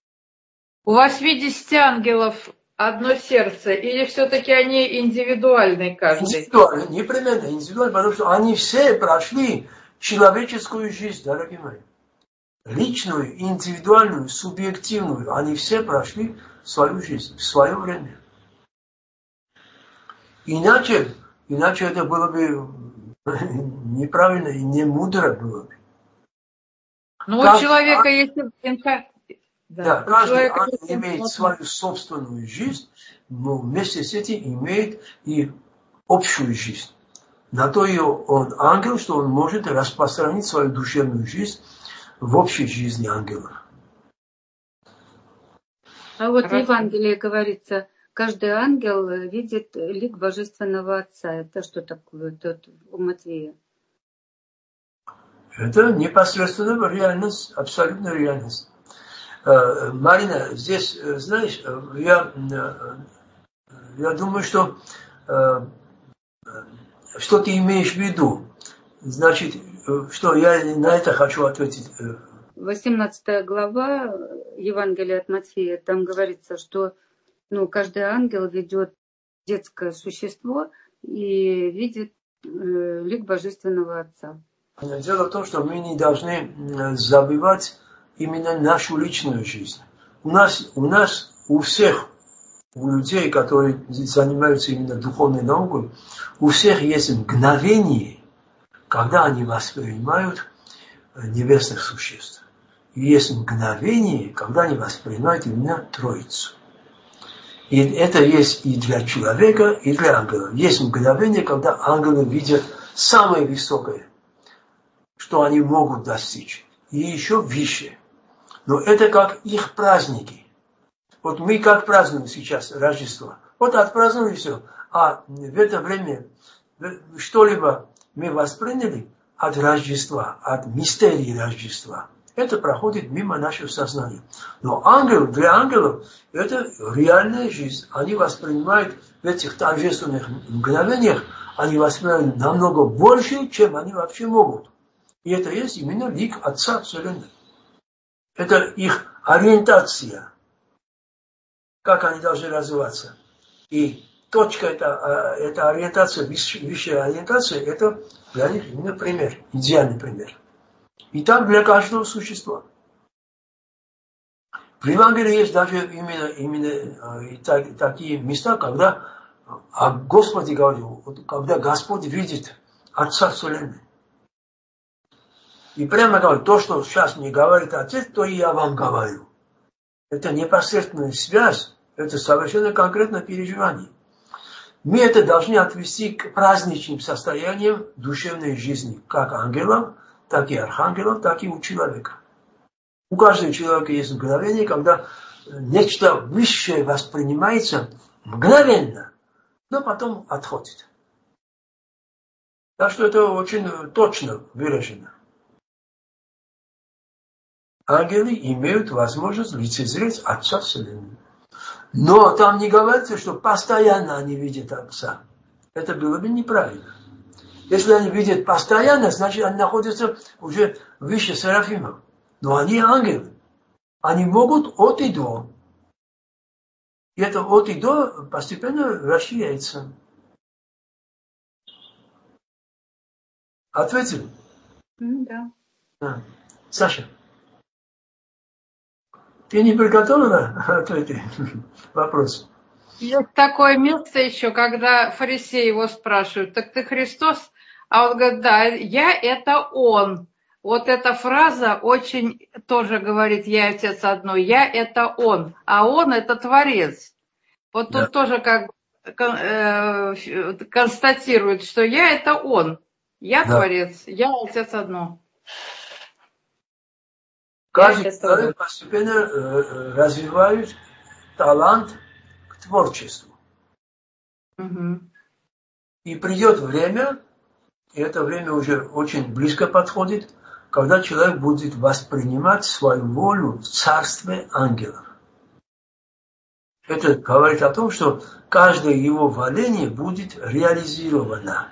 У вас в десяти ангелов одно сердце, или все-таки они индивидуальные каждый? Индивидуально, непременно индивидуально, потому что они все прошли человеческую жизнь, дорогие мои. Личную, индивидуальную, субъективную, они все прошли свою жизнь в свое время. Иначе, иначе это было бы неправильно и не мудро было бы. Ну вот человека, если... Да, да, каждый ангел имеет свою собственную жизнь, но вместе с этим имеет и общую жизнь. На то и он ангел, что он может распространить свою душевную жизнь в общей жизни ангела. А вот в Евангелии говорится, каждый ангел видит лик Божественного Отца. Это что такое тут у Матвея? Это непосредственно реальность, абсолютная реальность. Марина, здесь, знаешь, я, я думаю, что что ты имеешь в виду? Значит, что я на это хочу ответить. восемнадцатая глава Евангелия от Матфея, там говорится, что ну, каждый ангел ведет детское существо и видит э, лик Божественного Отца. Дело в том, что мы не должны забывать именно нашу личную жизнь. У нас, у нас, у всех, у людей, которые занимаются именно духовной наукой, у всех есть мгновение, когда они воспринимают небесных существ. И есть мгновение, когда они воспринимают именно Троицу. И это есть и для человека, и для ангелов. Есть мгновение, когда ангелы видят самое высокое, что они могут достичь. И еще выше. Но это как их праздники. Вот мы как празднуем сейчас Рождество. Вот отпраздновали все. А в это время что-либо мы восприняли от Рождества, от мистерии Рождества. Это проходит мимо нашего сознания. Но ангел, для ангелов это реальная жизнь. Они воспринимают в этих торжественных мгновениях, они воспринимают намного больше, чем они вообще могут. И это есть именно лик Отца Вселенной. Это их ориентация. Как они должны развиваться. И точка, это, это ориентация, высшая ориентация, это для них именно пример, идеальный пример. И так для каждого существа. В Евангелии есть даже именно, именно и так, такие места, когда о Господе говорю, когда Господь видит Отца Вселенной. И прямо говорю, то, что сейчас мне говорит Отец, то и я вам говорю. Это непосредственная связь, это совершенно конкретное переживание. Мы это должны отвести к праздничным состояниям душевной жизни, как ангелов, так и архангелов, так и у человека. У каждого человека есть мгновение, когда нечто высшее воспринимается мгновенно, но потом отходит. Так что это очень точно выражено. Ангелы имеют возможность лицезреть Отца Вселенной. Но там не говорится, что постоянно они видят Отца. Это было бы неправильно. Если они видят постоянно, значит они находятся уже выше серафимов. Но они ангелы. Они могут от и до. И это от и до постепенно расширяется. Ответили? Mm, да. А. Саша, ты не приготовила ответы? Вопрос. Есть такое место еще, когда фарисеи его спрашивают, так ты Христос? А он говорит, да, я это Он. Вот эта фраза очень тоже говорит, я Отец одно, я это Он, а Он это Творец. Вот тут да. тоже как бы констатирует, что я это Он, я да. Творец, я Отец одно. Каждый человек постепенно развивает талант к творчеству. Угу. И придет время, и это время уже очень близко подходит, когда человек будет воспринимать свою волю в царстве ангелов. Это говорит о том, что каждое его воление будет реализировано.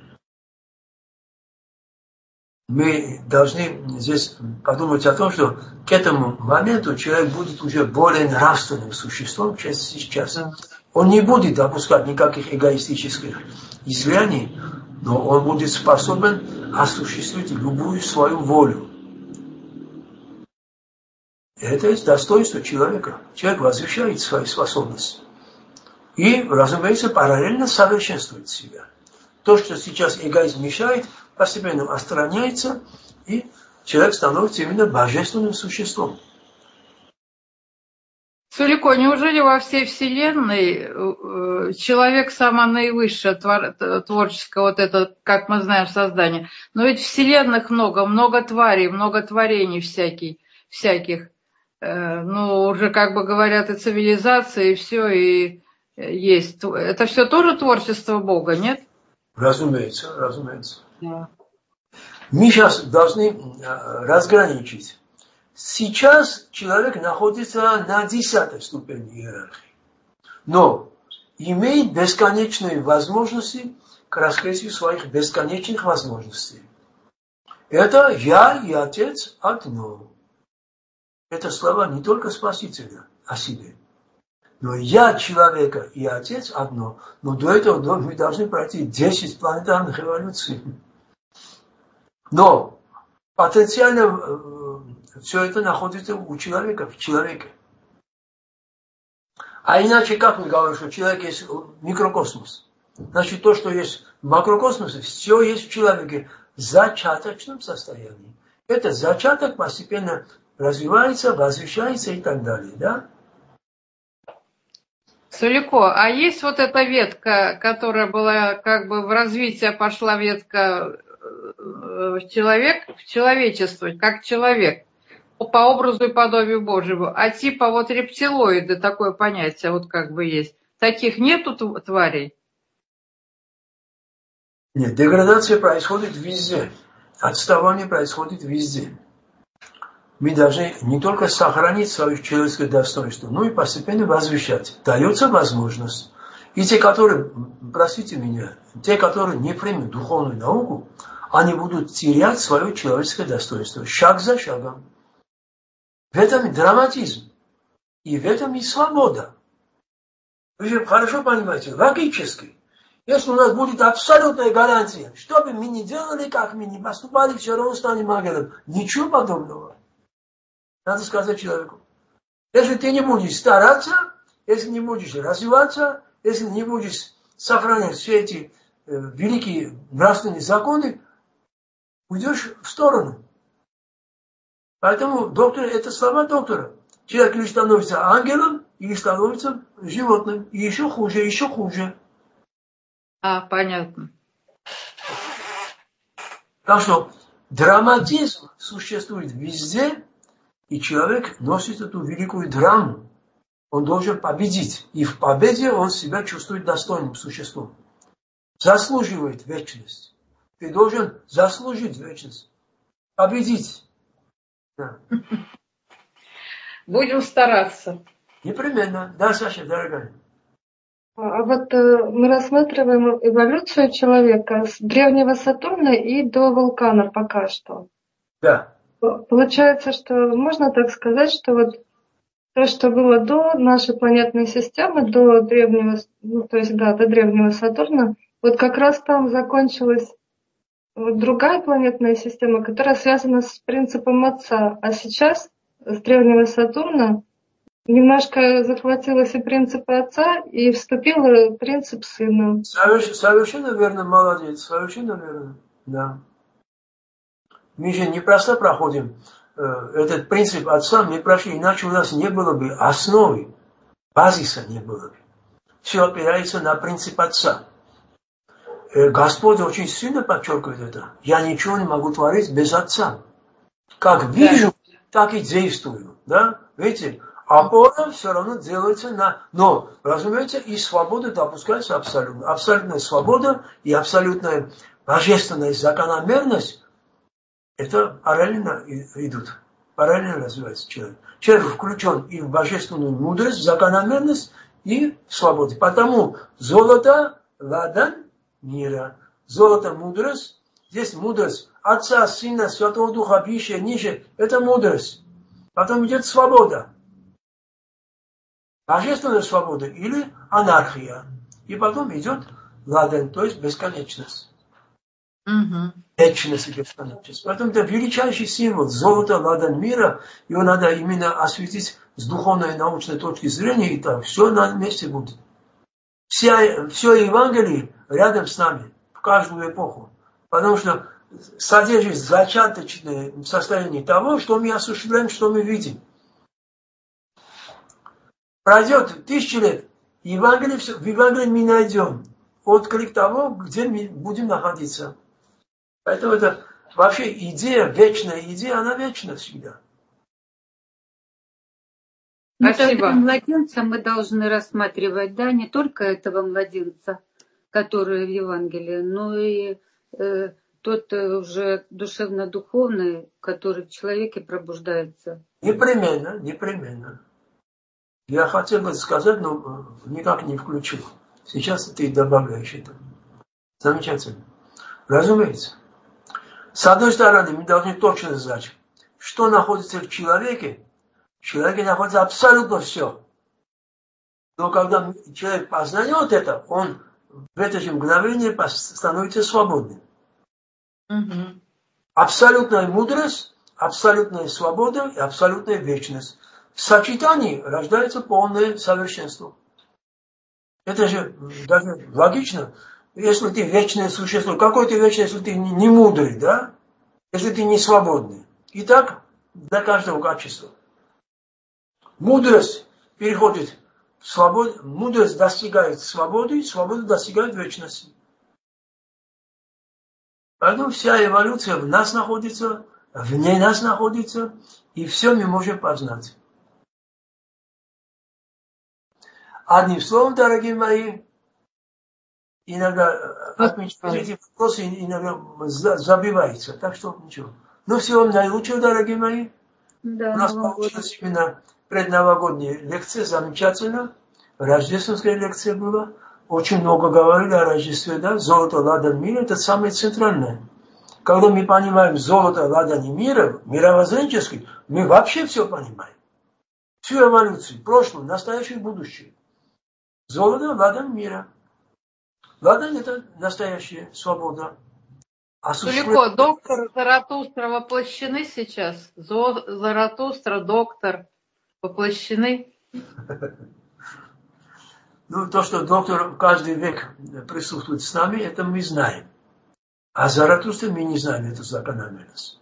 Мы должны здесь подумать о том, что к этому моменту человек будет уже более нравственным существом, чем сейчас. Он не будет допускать никаких эгоистических излияний, но он будет способен осуществить любую свою волю. И это есть достоинство человека. Человек возвещает свои способности. И, разумеется, параллельно совершенствует себя. То, что сейчас эгоизм мешает, постепенно отстраняется, и человек становится именно божественным существом. Сулико, неужели во всей Вселенной человек самое наивысшее творческое, вот это, как мы знаем, создание? Но ведь вселенных много, много тварей, много творений всяких, всяких. Ну, уже, как бы говорят, и цивилизация, и все, и есть. Это все тоже творчество Бога, нет? Разумеется, разумеется. Да. Мы сейчас должны разграничить. Сейчас человек находится на десятой ступени иерархии, но имеет бесконечные возможности к раскрытию своих бесконечных возможностей. Это «Я и Отец одно». Это слова не только Спасителя о себе, но «Я человека и Отец одно». Но до этого мы должны пройти десять планетарных эволюций. Но потенциально все это находится у человека, в человеке. А иначе как мы говорим, что человек есть микрокосмос? Значит, то, что есть в макрокосмосе, все есть в человеке в зачаточном состоянии. Это зачаток постепенно развивается, возвещается и так далее, да? Сулико, а есть вот эта ветка, которая была как бы в развитие, пошла ветка в человек, в человечество, как человек, по образу и подобию Божьему, а типа вот рептилоиды, такое понятие вот как бы есть. Таких нету тварей? Нет, деградация происходит везде. Отставание происходит везде. Мы должны не только сохранить свое человеческое достоинство, но и постепенно возвещать. Дается возможность. И те, которые, простите меня, те, которые не примут духовную науку, они будут терять свое человеческое достоинство шаг за шагом. В этом и драматизм. И в этом и свобода. Вы же хорошо понимаете, логически. Если у нас будет абсолютная гарантия, что бы мы ни делали, как мы ни поступали, все равно станем ангелом. Ничего подобного. Надо сказать человеку. Если ты не будешь стараться, если не будешь развиваться, если не будешь сохранять все эти э, великие нравственные законы, уйдешь в сторону. Поэтому доктор, это слова доктора. Человек или становится ангелом, или становится животным. И еще хуже, еще хуже. А, понятно. Так что драматизм существует везде, и человек носит эту великую драму. Он должен победить. И в победе он себя чувствует достойным существом. Заслуживает вечность. Ты должен заслужить вечность. Победить. Да. Будем стараться. Непременно. Да, Саша, дорогая. А вот э, мы рассматриваем эволюцию человека с древнего Сатурна и до вулкана пока что. Да. Получается, что можно так сказать, что вот то, что было до нашей планетной системы, до древнего, ну, то есть, да, до древнего Сатурна, вот как раз там закончилась вот другая планетная система, которая связана с принципом Отца. А сейчас с древнего Сатурна немножко захватилось и принцип Отца, и вступил принцип Сына. Соверш, совершенно верно, молодец, совершенно верно, да. Мы же не просто проходим э, этот принцип Отца, мы прошли, иначе у нас не было бы основы, базиса не было бы. Все опирается на принцип Отца. Э, Господь очень сильно подчеркивает это. Я ничего не могу творить без Отца. Как вижу, так и действую, да, видите? Опора все равно делается на... Но, разумеется, и свобода допускается абсолютно. Абсолютная свобода и абсолютная божественная закономерность, это параллельно идут. Параллельно развивается человек. Человек включен и в божественную мудрость, закономерность, и в свободу. Потому золото, ладан мира. Золото, мудрость. Здесь мудрость Отца, Сына, Святого Духа, пища, ниже. Это мудрость. Потом идет свобода. Божественная свобода или анархия. И потом идет ладен, то есть бесконечность. Угу. Вечность и бесконечность. Поэтому это величайший символ золота, ладан мира. Его надо именно осветить с духовной и научной точки зрения, и там все на месте будет. Вся, все Евангелие рядом с нами, в каждую эпоху. Потому что содержит зачаточное состояние того, что мы осуществляем, что мы видим. Пройдет тысячи лет, Евангелие, в Евангелии мы найдем отклик того, где мы будем находиться. Поэтому это вообще идея, вечная идея, она вечна всегда. Спасибо. Младенца мы должны рассматривать, да, не только этого младенца, который в Евангелии, но и э, тот уже душевно-духовный, который в человеке пробуждается. Непременно, непременно. Я хотел бы сказать, но никак не включил. Сейчас ты добавляешь это. Замечательно. Разумеется. С одной стороны, мы должны точно знать, что находится в человеке. В человеке находится абсолютно все. Но когда человек познает это, он в это же мгновение становится свободным. Угу. Абсолютная мудрость, абсолютная свобода и абсолютная вечность. В сочетании рождается полное совершенство. Это же даже логично. Если ты вечное существо, какое ты вечное, если ты не мудрый, да? Если ты не свободный. И так для каждого качества. Мудрость переходит в свободу, мудрость достигает свободы, свобода достигает вечности. Поэтому вся эволюция в нас находится, вне нас находится, и все мы можем познать. Одним словом, дорогие мои, иногда отмечать эти вопросы иногда забивается. Так что ничего. Ну, всего наилучшего, дорогие мои. Да, у нас получилась именно предновогодняя лекция, замечательно. Рождественская лекция была. Очень много говорили о Рождестве, да. Золото, ладан мира, это самое центральное. Когда мы понимаем золото, ладан мира, мировоззренческий, мы вообще все понимаем. Всю эволюцию, прошлое, настоящее и будущее. Золото, ладан мира. Ладан – это настоящая свобода. Далеко, доктор Заратустра воплощены сейчас. Зо, Заратустра, доктор воплощены. Ну, то, что доктор каждый век присутствует с нами, это мы знаем. А Заратустра мы не знаем эту закономерность.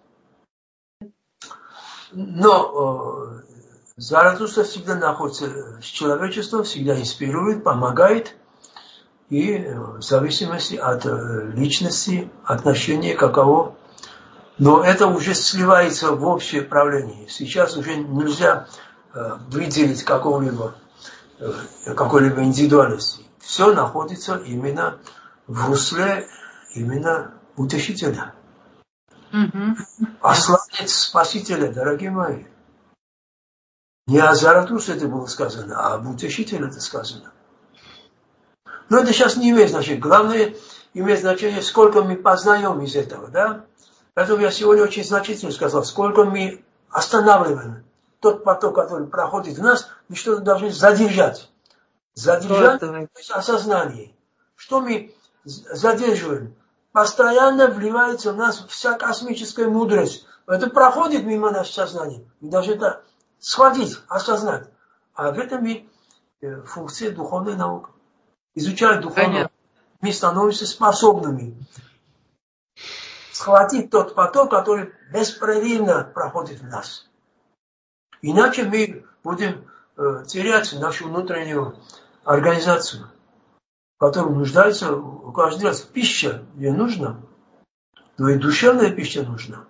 Но э, Заратустра всегда находится с человечеством, всегда инспирирует, помогает. И в зависимости от личности, отношения каково. Но это уже сливается в общее правление. Сейчас уже нельзя выделить какого-либо, какой-либо индивидуальности. Все находится именно в русле именно утешителя. Mm-hmm. Посланец Спасителя, дорогие мои. Не о Заратустре это было сказано, а об утешителе это сказано. Но это сейчас не имеет значения. Главное, имеет значение, сколько мы познаем из этого, да? Поэтому я сегодня очень значительно сказал, сколько мы останавливаем тот поток, который проходит в нас, мы что-то должны задержать. Задержать то есть осознание. Что мы задерживаем? Постоянно вливается в нас вся космическая мудрость. Это проходит мимо нашего сознания. Мы должны это схватить, осознать. А в этом и функция духовной науки. Изучая духовную, мы становимся способными схватить тот поток, который беспрерывно проходит в нас. Иначе мы будем э, терять нашу внутреннюю организацию, которая нуждается каждый раз. Пища ей нужна, но и душевная пища нужна.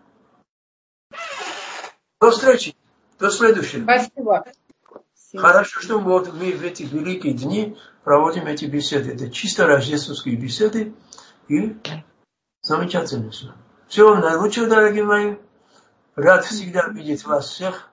До встречи, до следующего. Спасибо. Хорошо, что мы, вот, мы в эти великие дни проводим эти беседы. Это чисто рождественские беседы. И замечательно все. Всего наилучшего, дорогие мои. Рад всегда видеть вас всех.